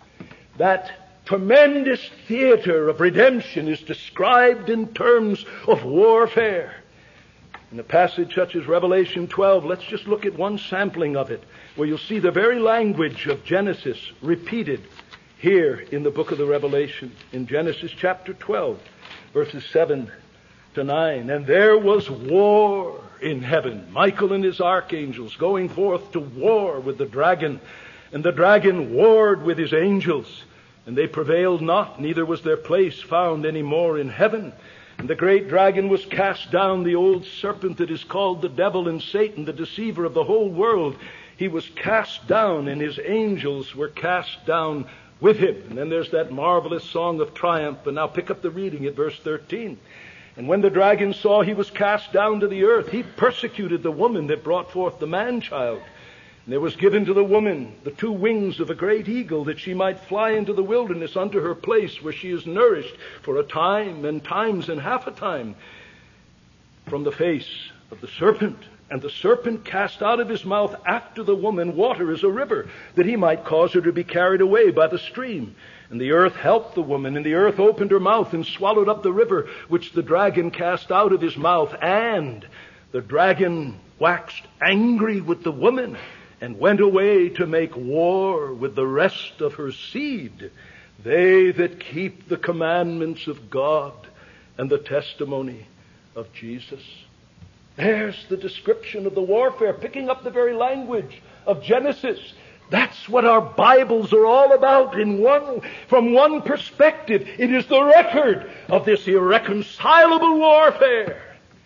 that tremendous theater of redemption is described in terms of warfare. In a passage such as Revelation twelve, let's just look at one sampling of it, where you'll see the very language of Genesis repeated here in the book of the Revelation. In Genesis chapter twelve, verses seven to nine. And there was war in heaven, Michael and his archangels going forth to war with the dragon. And the dragon warred with his angels, and they prevailed not, neither was their place found any more in heaven. And the great dragon was cast down, the old serpent that is called the devil and Satan, the deceiver of the whole world. He was cast down, and his angels were cast down with him. And then there's that marvelous song of triumph. And now pick up the reading at verse thirteen. And when the dragon saw he was cast down to the earth, he persecuted the woman that brought forth the man-child. And there was given to the woman the two wings of a great eagle, that she might fly into the wilderness unto her place, where she is nourished for a time and times and half a time from the face of the serpent. And the serpent cast out of his mouth after the woman water as a river, that he might cause her to be carried away by the stream. And the earth helped the woman, and the earth opened her mouth and swallowed up the river which the dragon cast out of his mouth. And the dragon waxed angry with the woman, and went away to make war with the rest of her seed, they that keep the commandments of God and the testimony of Jesus. There's the description of the warfare, picking up the very language of Genesis. That's what our Bibles are all about in one, from one perspective. It is the record of this irreconcilable warfare.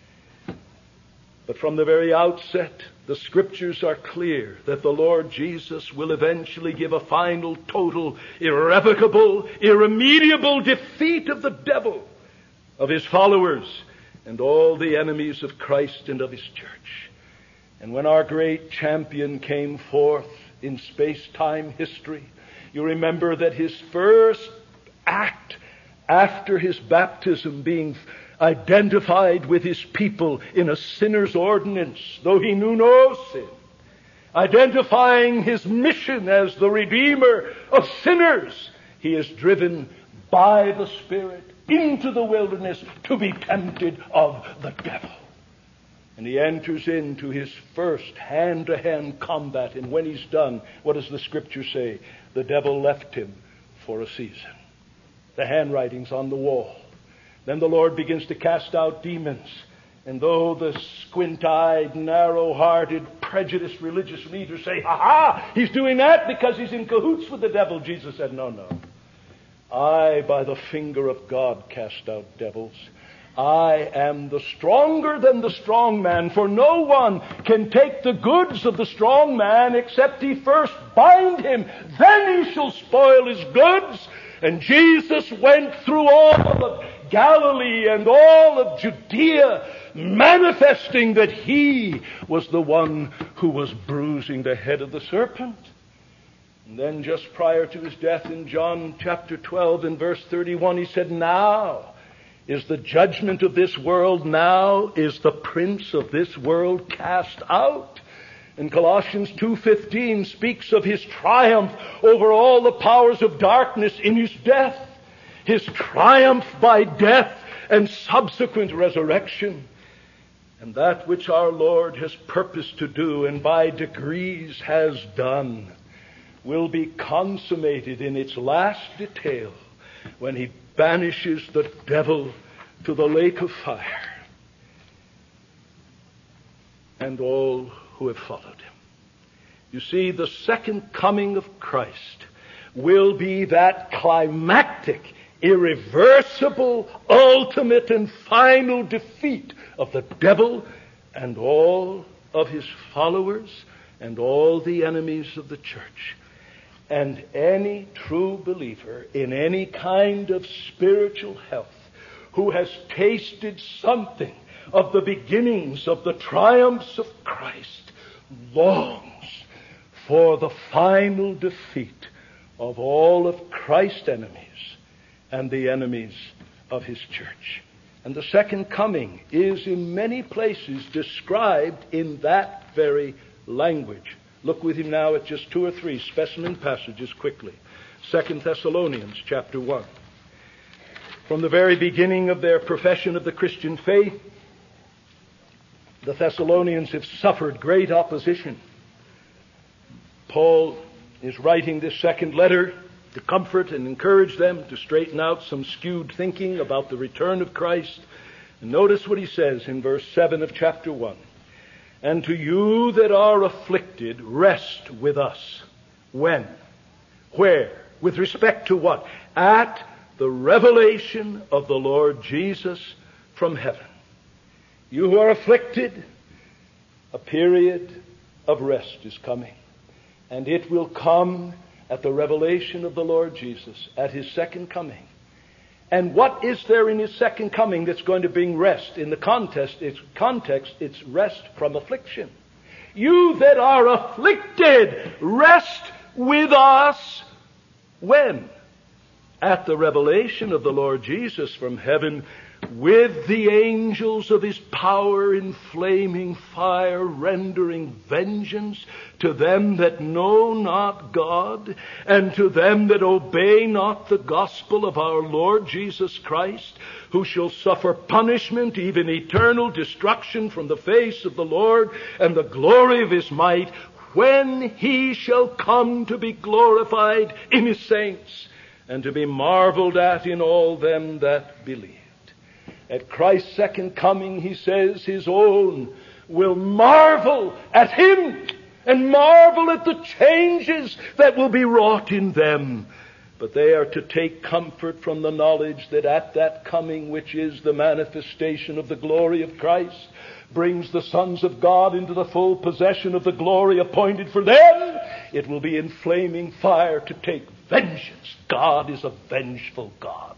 But from the very outset, the Scriptures are clear that the Lord Jesus will eventually give a final, total, irrevocable, irremediable defeat of the devil, of his followers, and all the enemies of Christ and of his church. And when our great champion came forth in space-time history, you remember that his first act after his baptism, being identified with his people in a sinner's ordinance, though he knew no sin, identifying his mission as the Redeemer of sinners, he is driven by the Spirit into the wilderness to be tempted of the devil. And he enters into his first hand-to-hand combat, and when he's done, what does the Scripture say? The devil left him for a season. The handwriting's on the wall. Then the Lord begins to cast out demons. And though the squint-eyed, narrow-hearted, prejudiced religious leaders say, ha ha, he's doing that because he's in cahoots with the devil, Jesus said, no, no. I, by the finger of God, cast out devils. I am the stronger than the strong man, for no one can take the goods of the strong man except he first bind him. Then he shall spoil his goods. And Jesus went through all of Galilee and all of Judea, manifesting that he was the one who was bruising the head of the serpent. And then just prior to his death in John chapter twelve and verse thirty-one, he said, now is the judgment of this world, now is the prince of this world cast out. And Colossians two fifteen speaks of his triumph over all the powers of darkness in his death. His triumph by death and subsequent resurrection. And that which our Lord has purposed to do and by degrees has done will be consummated in its last detail when he banishes the devil to the lake of fire and all who have followed him. You see, the second coming of Christ will be that climactic, irreversible, ultimate and final defeat of the devil and all of his followers and all the enemies of the church. And any true believer in any kind of spiritual health who has tasted something of the beginnings of the triumphs of Christ longs for the final defeat of all of Christ's enemies and the enemies of his church. And the second coming is in many places described in that very language. Look with him now at just two or three specimen passages quickly. Second Thessalonians chapter one. From the very beginning of their profession of the Christian faith, the Thessalonians have suffered great opposition. Paul is writing this second letter to comfort and encourage them, to straighten out some skewed thinking about the return of Christ. And notice what he says in verse seven of chapter one. And to you that are afflicted, rest with us. When? Where? With respect to what? At the revelation of the Lord Jesus from heaven. You who are afflicted, a period of rest is coming. And it will come at the revelation of the Lord Jesus, at his second coming. And what is there in his second coming that's going to bring rest? In the context, it's, context, it's rest from affliction. You that are afflicted, rest with us. When? At the revelation of the Lord Jesus from heaven, with the angels of his power in flaming fire, rendering vengeance to them that know not God, and to them that obey not the gospel of our Lord Jesus Christ, who shall suffer punishment, even eternal destruction from the face of the Lord and the glory of his might, when he shall come to be glorified in his saints, and to be marveled at in all them that believe. At Christ's second coming, he says, his own will marvel at him and marvel at the changes that will be wrought in them. But they are to take comfort from the knowledge that at that coming, which is the manifestation of the glory of Christ, brings the sons of God into the full possession of the glory appointed for them, it will be in flaming fire to take vengeance. God is a vengeful God.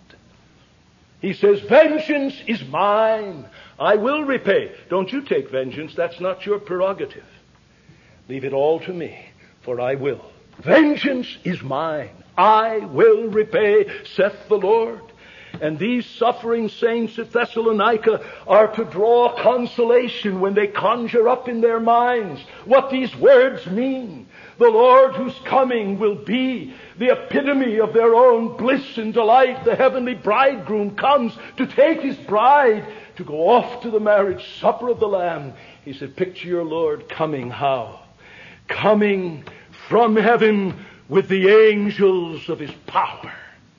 He says, vengeance is mine. I will repay. Don't you take vengeance. That's not your prerogative. Leave it all to me, for I will. Vengeance is mine. I will repay, saith the Lord. And these suffering saints at Thessalonica are to draw consolation when they conjure up in their minds what these words mean. The Lord whose coming will be the epitome of their own bliss and delight. The heavenly bridegroom comes to take his bride to go off to the marriage supper of the Lamb. He said, picture your Lord coming how? Coming from heaven with the angels of his power.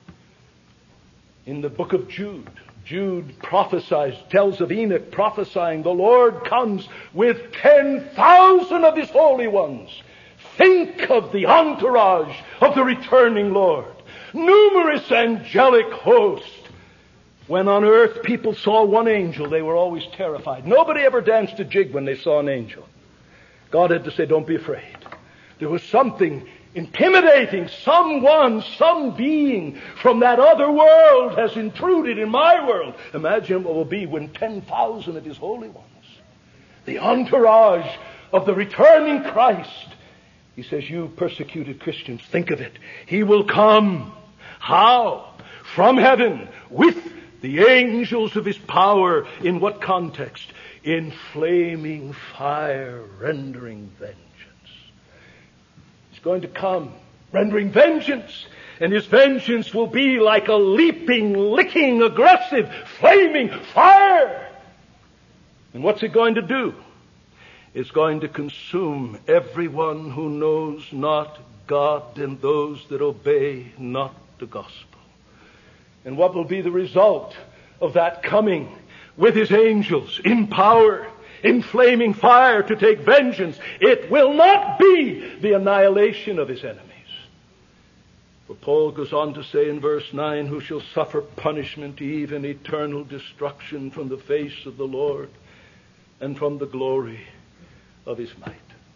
In the book of Jude, Jude prophesies, tells of Enoch prophesying, the Lord comes with ten thousand of his holy ones. Think of the entourage of the returning Lord. Numerous angelic host. When on earth people saw one angel, they were always terrified. Nobody ever danced a jig when they saw an angel. God had to say, don't be afraid. There was something intimidating. Someone, some being from that other world has intruded in my world. Imagine what will be when ten thousand of his holy ones, the entourage of the returning Christ. He says, you persecuted Christians, think of it. He will come. How? From heaven, with the angels of his power. In what context? In flaming fire, rendering vengeance. He's going to come, rendering vengeance. And his vengeance will be like a leaping, licking, aggressive, flaming fire. And what's it going to do? It's going to consume everyone who knows not God and those that obey not the gospel. And what will be the result of that coming with his angels in power, in flaming fire to take vengeance? It will not be the annihilation of his enemies. For Paul goes on to say in verse nine, who shall suffer punishment, even eternal destruction, from the face of the Lord and from the glory of his might.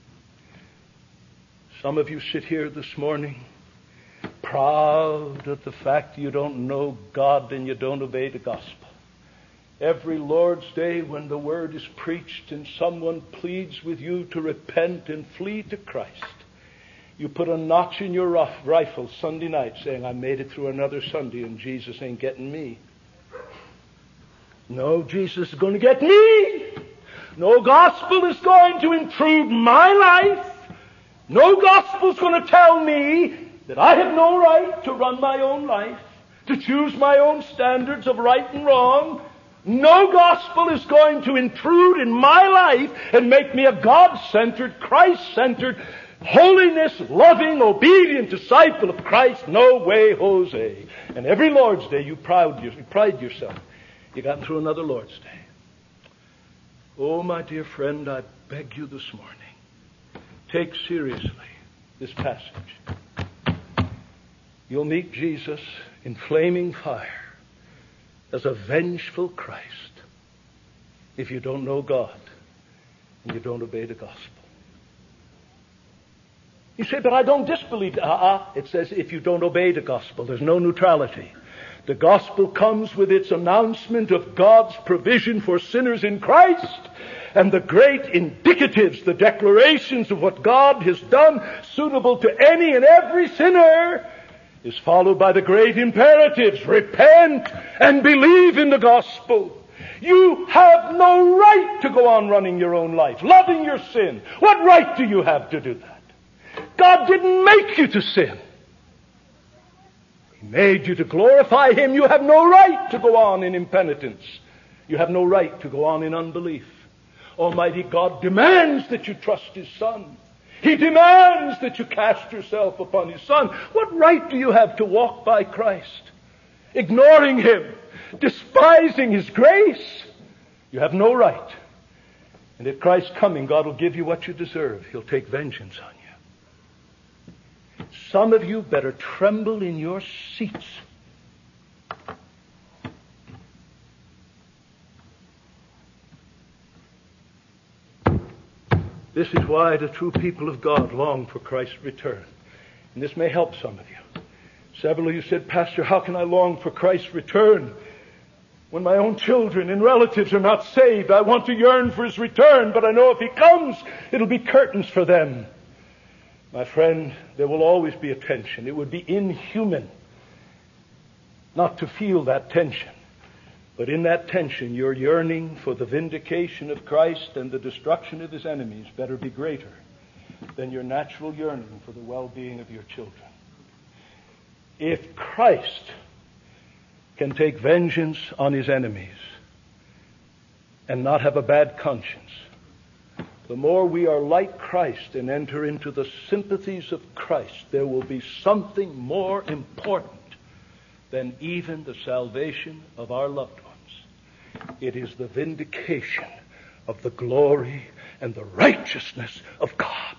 Some of you sit here this morning proud of the fact you don't know God and you don't obey the gospel. Every Lord's Day when the word is preached and someone pleads with you to repent and flee to Christ, you put a notch in your rifle Sunday night saying, I made it through another Sunday and Jesus ain't getting me. No, Jesus is going to get me. No gospel is going to improve my life. No gospel is going to tell me that I have no right to run my own life, to choose my own standards of right and wrong. No gospel is going to intrude in my life and make me a God-centered, Christ-centered, holiness-loving, obedient disciple of Christ. No way, Jose. And every Lord's Day you proud, you pride yourself. You got through another Lord's Day. Oh, my dear friend, I beg you this morning, take seriously this passage. You'll meet Jesus in flaming fire as a vengeful Christ if you don't know God and you don't obey the gospel. You say, but I don't disbelieve. Uh-uh. It says if you don't obey the gospel, there's no neutrality. The gospel comes with its announcement of God's provision for sinners in Christ, and the great indicatives, the declarations of what God has done suitable to any and every sinner, is followed by the great imperatives. Repent and believe in the gospel. You have no right to go on running your own life, loving your sin. What right do you have to do that? God didn't make you to sin. He made you to glorify Him. You have no right to go on in impenitence. You have no right to go on in unbelief. Almighty God demands that you trust His Son. He demands that you cast yourself upon His Son. What right do you have to walk by Christ, ignoring Him, despising His grace? You have no right. And at Christ's coming, God will give you what you deserve. He'll take vengeance on you. Some of you better tremble in your seats. This is why the true people of God long for Christ's return. And this may help some of you. Several of you said, Pastor, how can I long for Christ's return when my own children and relatives are not saved? I want to yearn for His return, but I know if He comes, it'll be curtains for them. My friend, there will always be a tension. It would be inhuman not to feel that tension. But in that tension, your yearning for the vindication of Christ and the destruction of His enemies better be greater than your natural yearning for the well-being of your children. If Christ can take vengeance on His enemies and not have a bad conscience, the more we are like Christ and enter into the sympathies of Christ, there will be something more important than even the salvation of our loved ones. It is the vindication of the glory and the righteousness of God.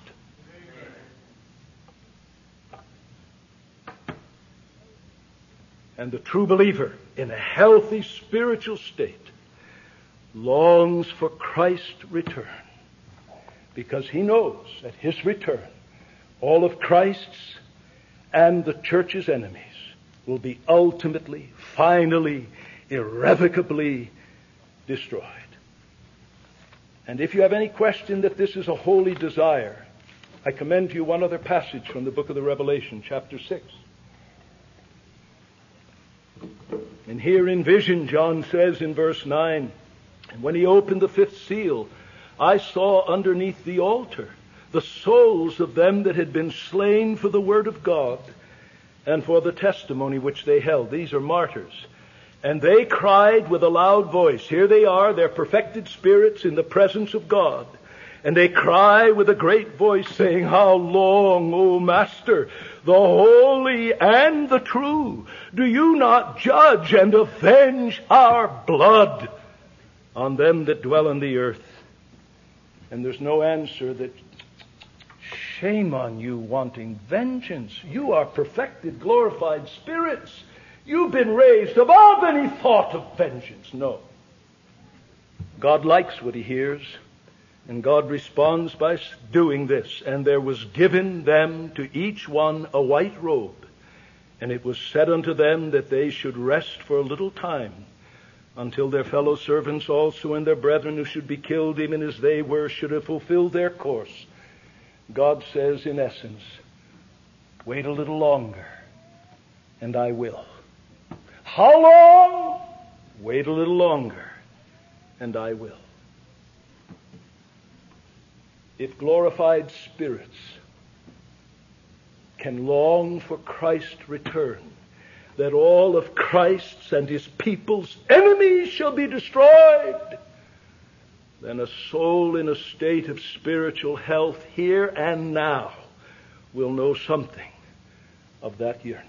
And the true believer in a healthy spiritual state longs for Christ's return, because he knows at His return, all of Christ's and the church's enemies will be ultimately, finally, irrevocably destroyed. And if you have any question that this is a holy desire, I commend to you one other passage from the book of the Revelation, chapter six. And here in vision, John says in verse nine, and when He opened the fifth seal, I saw underneath the altar the souls of them that had been slain for the word of God and for the testimony which they held. These are martyrs. And they cried with a loud voice. Here they are, they're perfected spirits in the presence of God. And they cry with a great voice, saying, How long, O Master, the holy and the true, do you not judge and avenge our blood on them that dwell on the earth? And there's no answer that, shame on you wanting vengeance. You are perfected, glorified spirits. You've been raised above any thought of vengeance. No. God likes what he hears, and God responds by doing this. And there was given them to each one a white robe, and it was said unto them that they should rest for a little time, until their fellow servants also and their brethren who should be killed even as they were should have fulfilled their course. God says in essence, wait a little longer, and I will. How long? Wait a little longer, and I will. If glorified spirits can long for Christ's return, that all of Christ's and his people's enemies shall be destroyed, then a soul in a state of spiritual health here and now will know something of that yearning.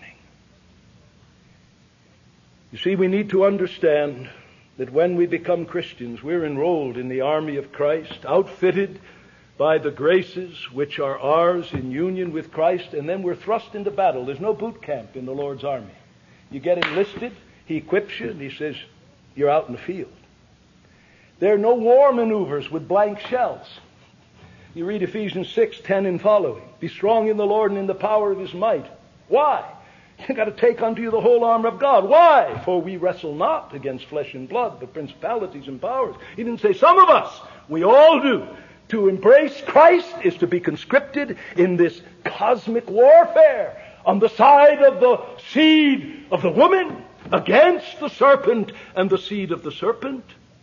You see, we need to understand that when we become Christians, we're enrolled in the army of Christ, outfitted by the graces which are ours in union with Christ, and then we're thrust into battle. There's no boot camp in the Lord's army. You get enlisted, he equips you, and he says, you're out in the field. There are no war maneuvers with blank shells. You read Ephesians six, ten and following. Be strong in the Lord and in the power of his might. Why? You've got to take unto you the whole armor of God. Why? For we wrestle not against flesh and blood, but principalities and powers. He didn't say some of us. We all do. To embrace Christ is to be conscripted in this cosmic warfare on the side of the seed of the woman against the serpent and the seed of the serpent.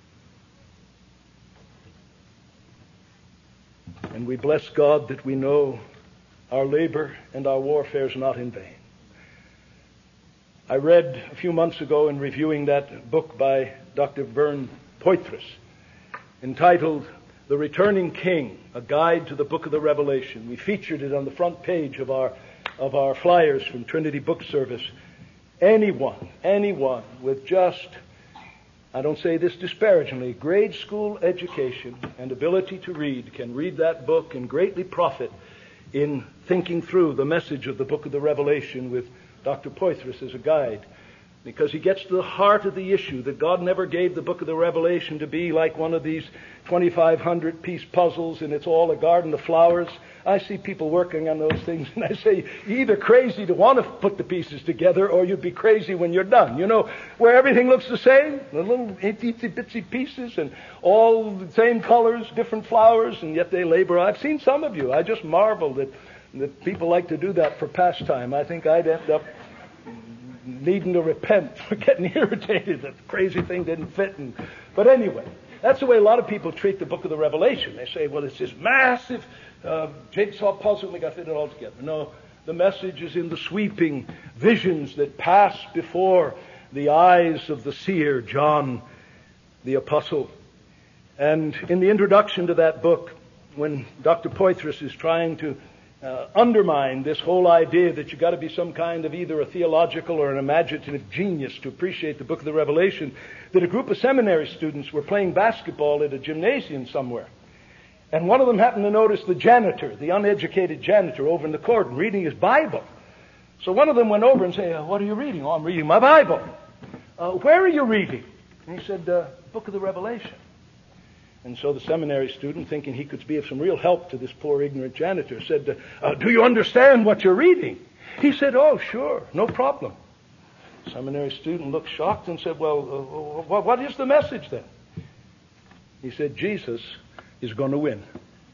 And we bless God that we know our labor and our warfare is not in vain. I read a few months ago in reviewing that book by Doctor Vern Poythress entitled The Returning King, A Guide to the Book of the Revelation. We featured it on the front page of our of our flyers from Trinity Book Service. Anyone, anyone with just, I don't say this disparagingly, grade school education and ability to read can read that book and greatly profit in thinking through the message of the book of the Revelation with Doctor Poythress as a guide, because he gets to the heart of the issue that God never gave the book of the Revelation to be like one of these twenty-five hundred piece puzzles and it's all a garden of flowers. I see people working on those things and I say, you're either crazy to want to put the pieces together or you'd be crazy when you're done. You know, where everything looks the same, the little itsy bitsy pieces and all the same colors, different flowers, and yet they labor. I've seen some of you. I just marvel that, that people like to do that for pastime. I think I'd end up needing to repent for getting irritated that the crazy thing didn't fit. And, but anyway, that's the way a lot of people treat the book of the Revelation. They say, well, it's this massive uh, jigsaw puzzle and we got to fit it all together. No, the message is in the sweeping visions that pass before the eyes of the seer, John the Apostle. And in the introduction to that book, when Doctor Poythress is trying to Uh, undermine this whole idea that you've got to be some kind of either a theological or an imaginative genius to appreciate the book of the Revelation, that a group of seminary students were playing basketball at a gymnasium somewhere. And one of them happened to notice the janitor, the uneducated janitor over in the court reading his Bible. So one of them went over and said, what are you reading? Oh, I'm reading my Bible. Uh, where are you reading? And he said, uh, book of the Revelation. And so the seminary student, thinking he could be of some real help to this poor ignorant janitor, said, uh, do you understand what you're reading? He said, oh, sure, no problem. The seminary student looked shocked and said, well, uh, what is the message then? He said, Jesus is going to win.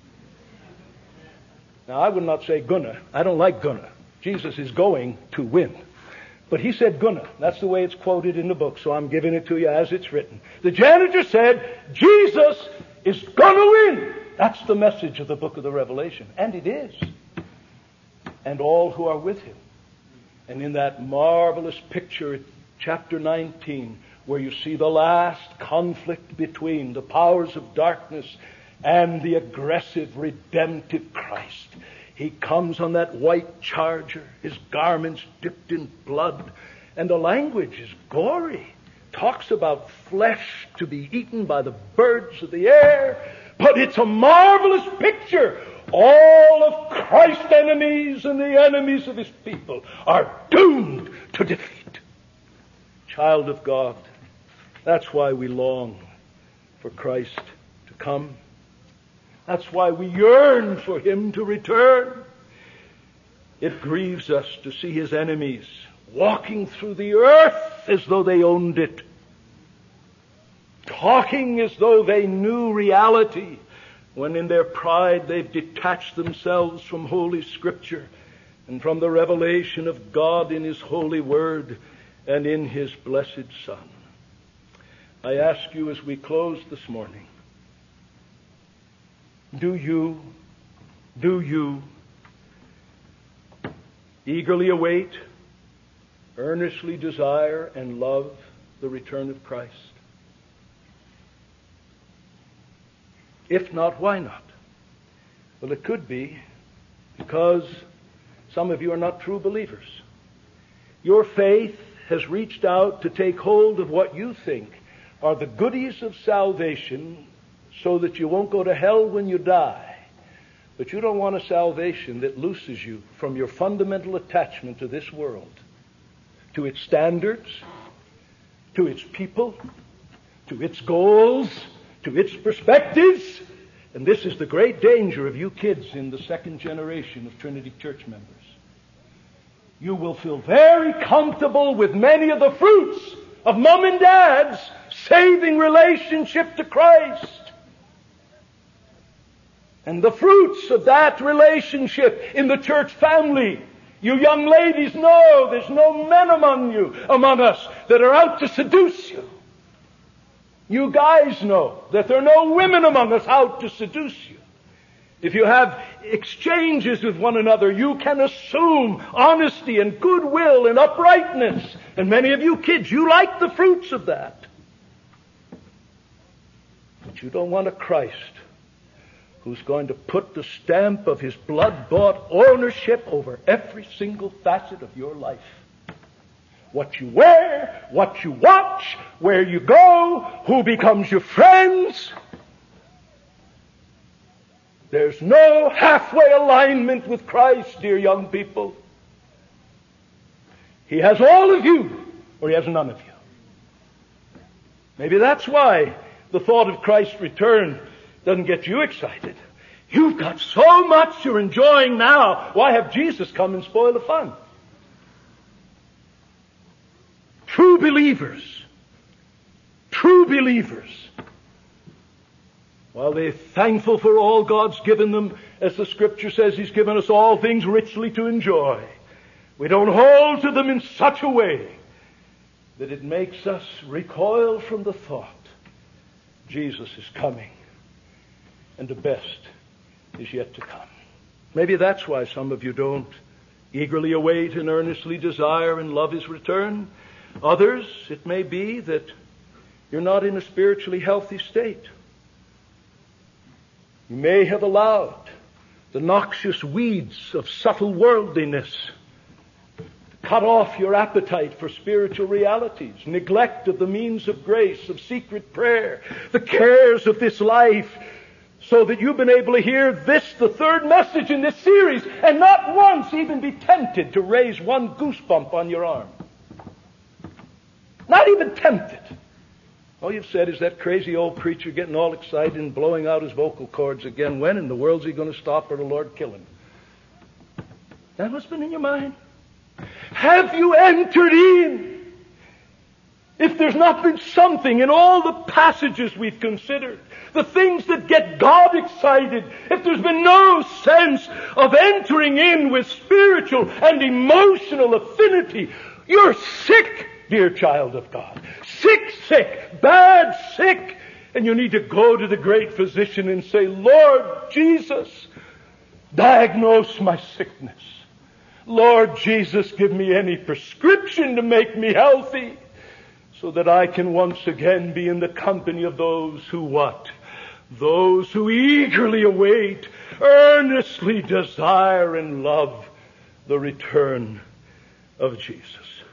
Now, I would not say gonna. I don't like gonna. Jesus is going to win. But he said gonna. That's the way it's quoted in the book, so I'm giving it to you as it's written. The janitor said, Jesus is gonna win. That's the message of the book of the Revelation. And it is. And all who are with him. And in that marvelous picture, chapter nineteen, where you see the last conflict between the powers of darkness and the aggressive, redemptive Christ, He comes on that white charger, his garments dipped in blood, and the language is gory. Talks about flesh to be eaten by the birds of the air. But it's a marvelous picture. All of Christ's enemies and the enemies of his people are doomed to defeat. Child of God, that's why we long for Christ to come. That's why we yearn for him to return. It grieves us to see his enemies walking through the earth as though they owned it, talking as though they knew reality, when in their pride they've detached themselves from Holy Scripture and from the revelation of God in his holy word and in his blessed Son. I ask you as we close this morning, do you, do you eagerly await, earnestly desire, and love the return of Christ? If not, why not? Well, it could be because some of you are not true believers. Your faith has reached out to take hold of what you think are the goodies of salvation so that you won't go to hell when you die. But you don't want a salvation that looses you from your fundamental attachment to this world, to its standards, to its people, to its goals, to its perspectives. And this is the great danger of you kids in the second generation of Trinity Church members. You will feel very comfortable with many of the fruits of mom and dad's saving relationship to Christ. And the fruits of that relationship in the church family. You young ladies know there's no men among you, among us, that are out to seduce you. You guys know that there are no women among us out to seduce you. If you have exchanges with one another, you can assume honesty and goodwill and uprightness. And many of you kids, you like the fruits of that. But you don't want a Christ who's going to put the stamp of his blood-bought ownership over every single facet of your life. What you wear, what you watch, where you go, who becomes your friends. There's no halfway alignment with Christ, dear young people. He has all of you, or he has none of you. Maybe that's why the thought of Christ's return doesn't get you excited. You've got so much you're enjoying now. Why have Jesus come and spoil the fun? True believers, true believers, while they're thankful for all God's given them, as the Scripture says He's given us all things richly to enjoy, we don't hold to them in such a way that it makes us recoil from the thought, Jesus is coming, and the best is yet to come. Maybe that's why some of you don't eagerly await and earnestly desire and love His return. Others, it may be that you're not in a spiritually healthy state. You may have allowed the noxious weeds of subtle worldliness to cut off your appetite for spiritual realities, neglect of the means of grace, of secret prayer, the cares of this life, so that you've been able to hear this, the third message in this series, and not once even be tempted to raise one goosebump on your arm. Not even tempted. All you've said is that crazy old preacher getting all excited and blowing out his vocal cords again. When in the world is he going to stop or the Lord kill him? That what's been in your mind? Have you entered in? If there's not been something in all the passages we've considered, the things that get God excited, if there's been no sense of entering in with spiritual and emotional affinity, you're sick, dear child of God. Sick, sick, bad sick. And you need to go to the great physician and say, Lord Jesus, diagnose my sickness. Lord Jesus, give me any prescription to make me healthy, so that I can once again be in the company of those who what? those who eagerly await, earnestly desire and love the return of Jesus.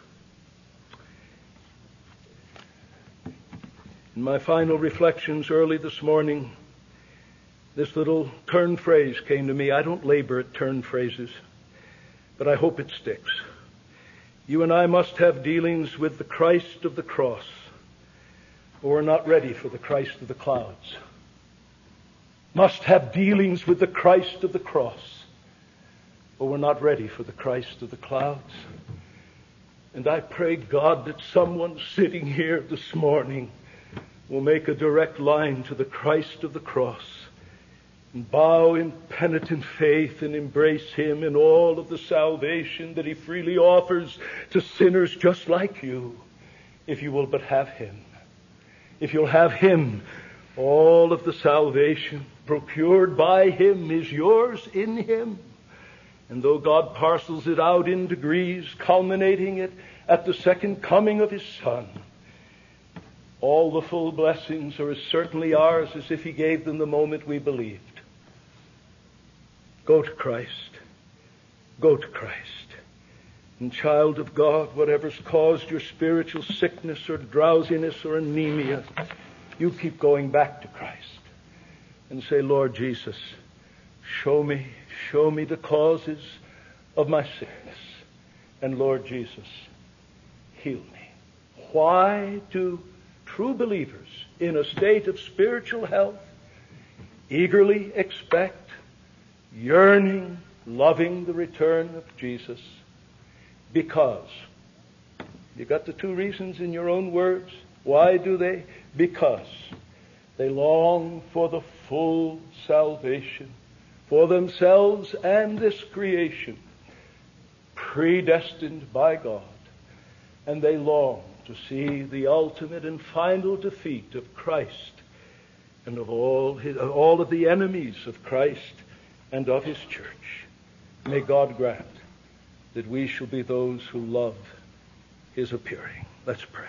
In my final reflections early this morning, this little turn phrase came to me. I don't labor at turn phrases, but I hope it sticks. You and I must have dealings with the Christ of the cross, or we're not ready for the Christ of the clouds. Must have dealings with the Christ of the cross, or we're not ready for the Christ of the clouds. And I pray, God, that someone sitting here this morning will make a direct line to the Christ of the cross and bow in penitent faith and embrace Him in all of the salvation that He freely offers to sinners just like you, if you will but have Him. If you'll have Him, all of the salvation procured by Him is yours in Him. And though God parcels it out in degrees, culminating it at the second coming of His Son, all the full blessings are as certainly ours as if He gave them the moment we believed. Go to Christ. Go to Christ. And child of God, whatever's caused your spiritual sickness or drowsiness or anemia, you keep going back to Christ and say, Lord Jesus, show me, show me the causes of my sickness. And Lord Jesus, heal me. Why do true believers in a state of spiritual health eagerly expect, yearning, loving the return of Jesus? Because. You got the two reasons in your own words. Why do they? Because they long for the full salvation for themselves and this creation, predestined by God. And they long to see the ultimate and final defeat of Christ and of all his, of all of the enemies of Christ and of His church. May God grant that we shall be those who love His appearing. Let's pray.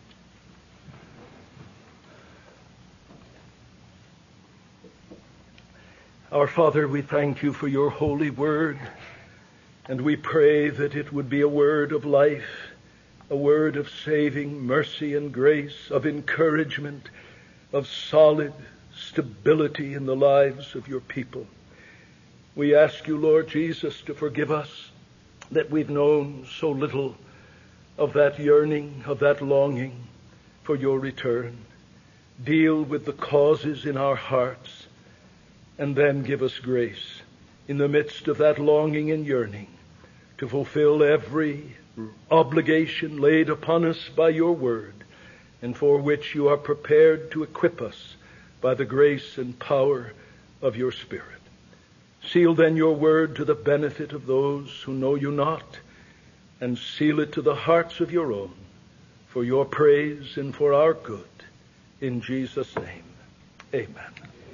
Our Father, we thank You for Your holy word, and we pray that it would be a word of life, a word of saving mercy and grace, of encouragement, of solid stability in the lives of Your people. We ask You, Lord Jesus, to forgive us that we've known so little of that yearning, of that longing for Your return. Deal with the causes in our hearts, and then give us grace in the midst of that longing and yearning to fulfill every obligation laid upon us by Your word, and for which You are prepared to equip us by the grace and power of Your Spirit. Seal then Your word to the benefit of those who know You not, and seal it to the hearts of Your own, for Your praise and for our good. In Jesus' name, amen.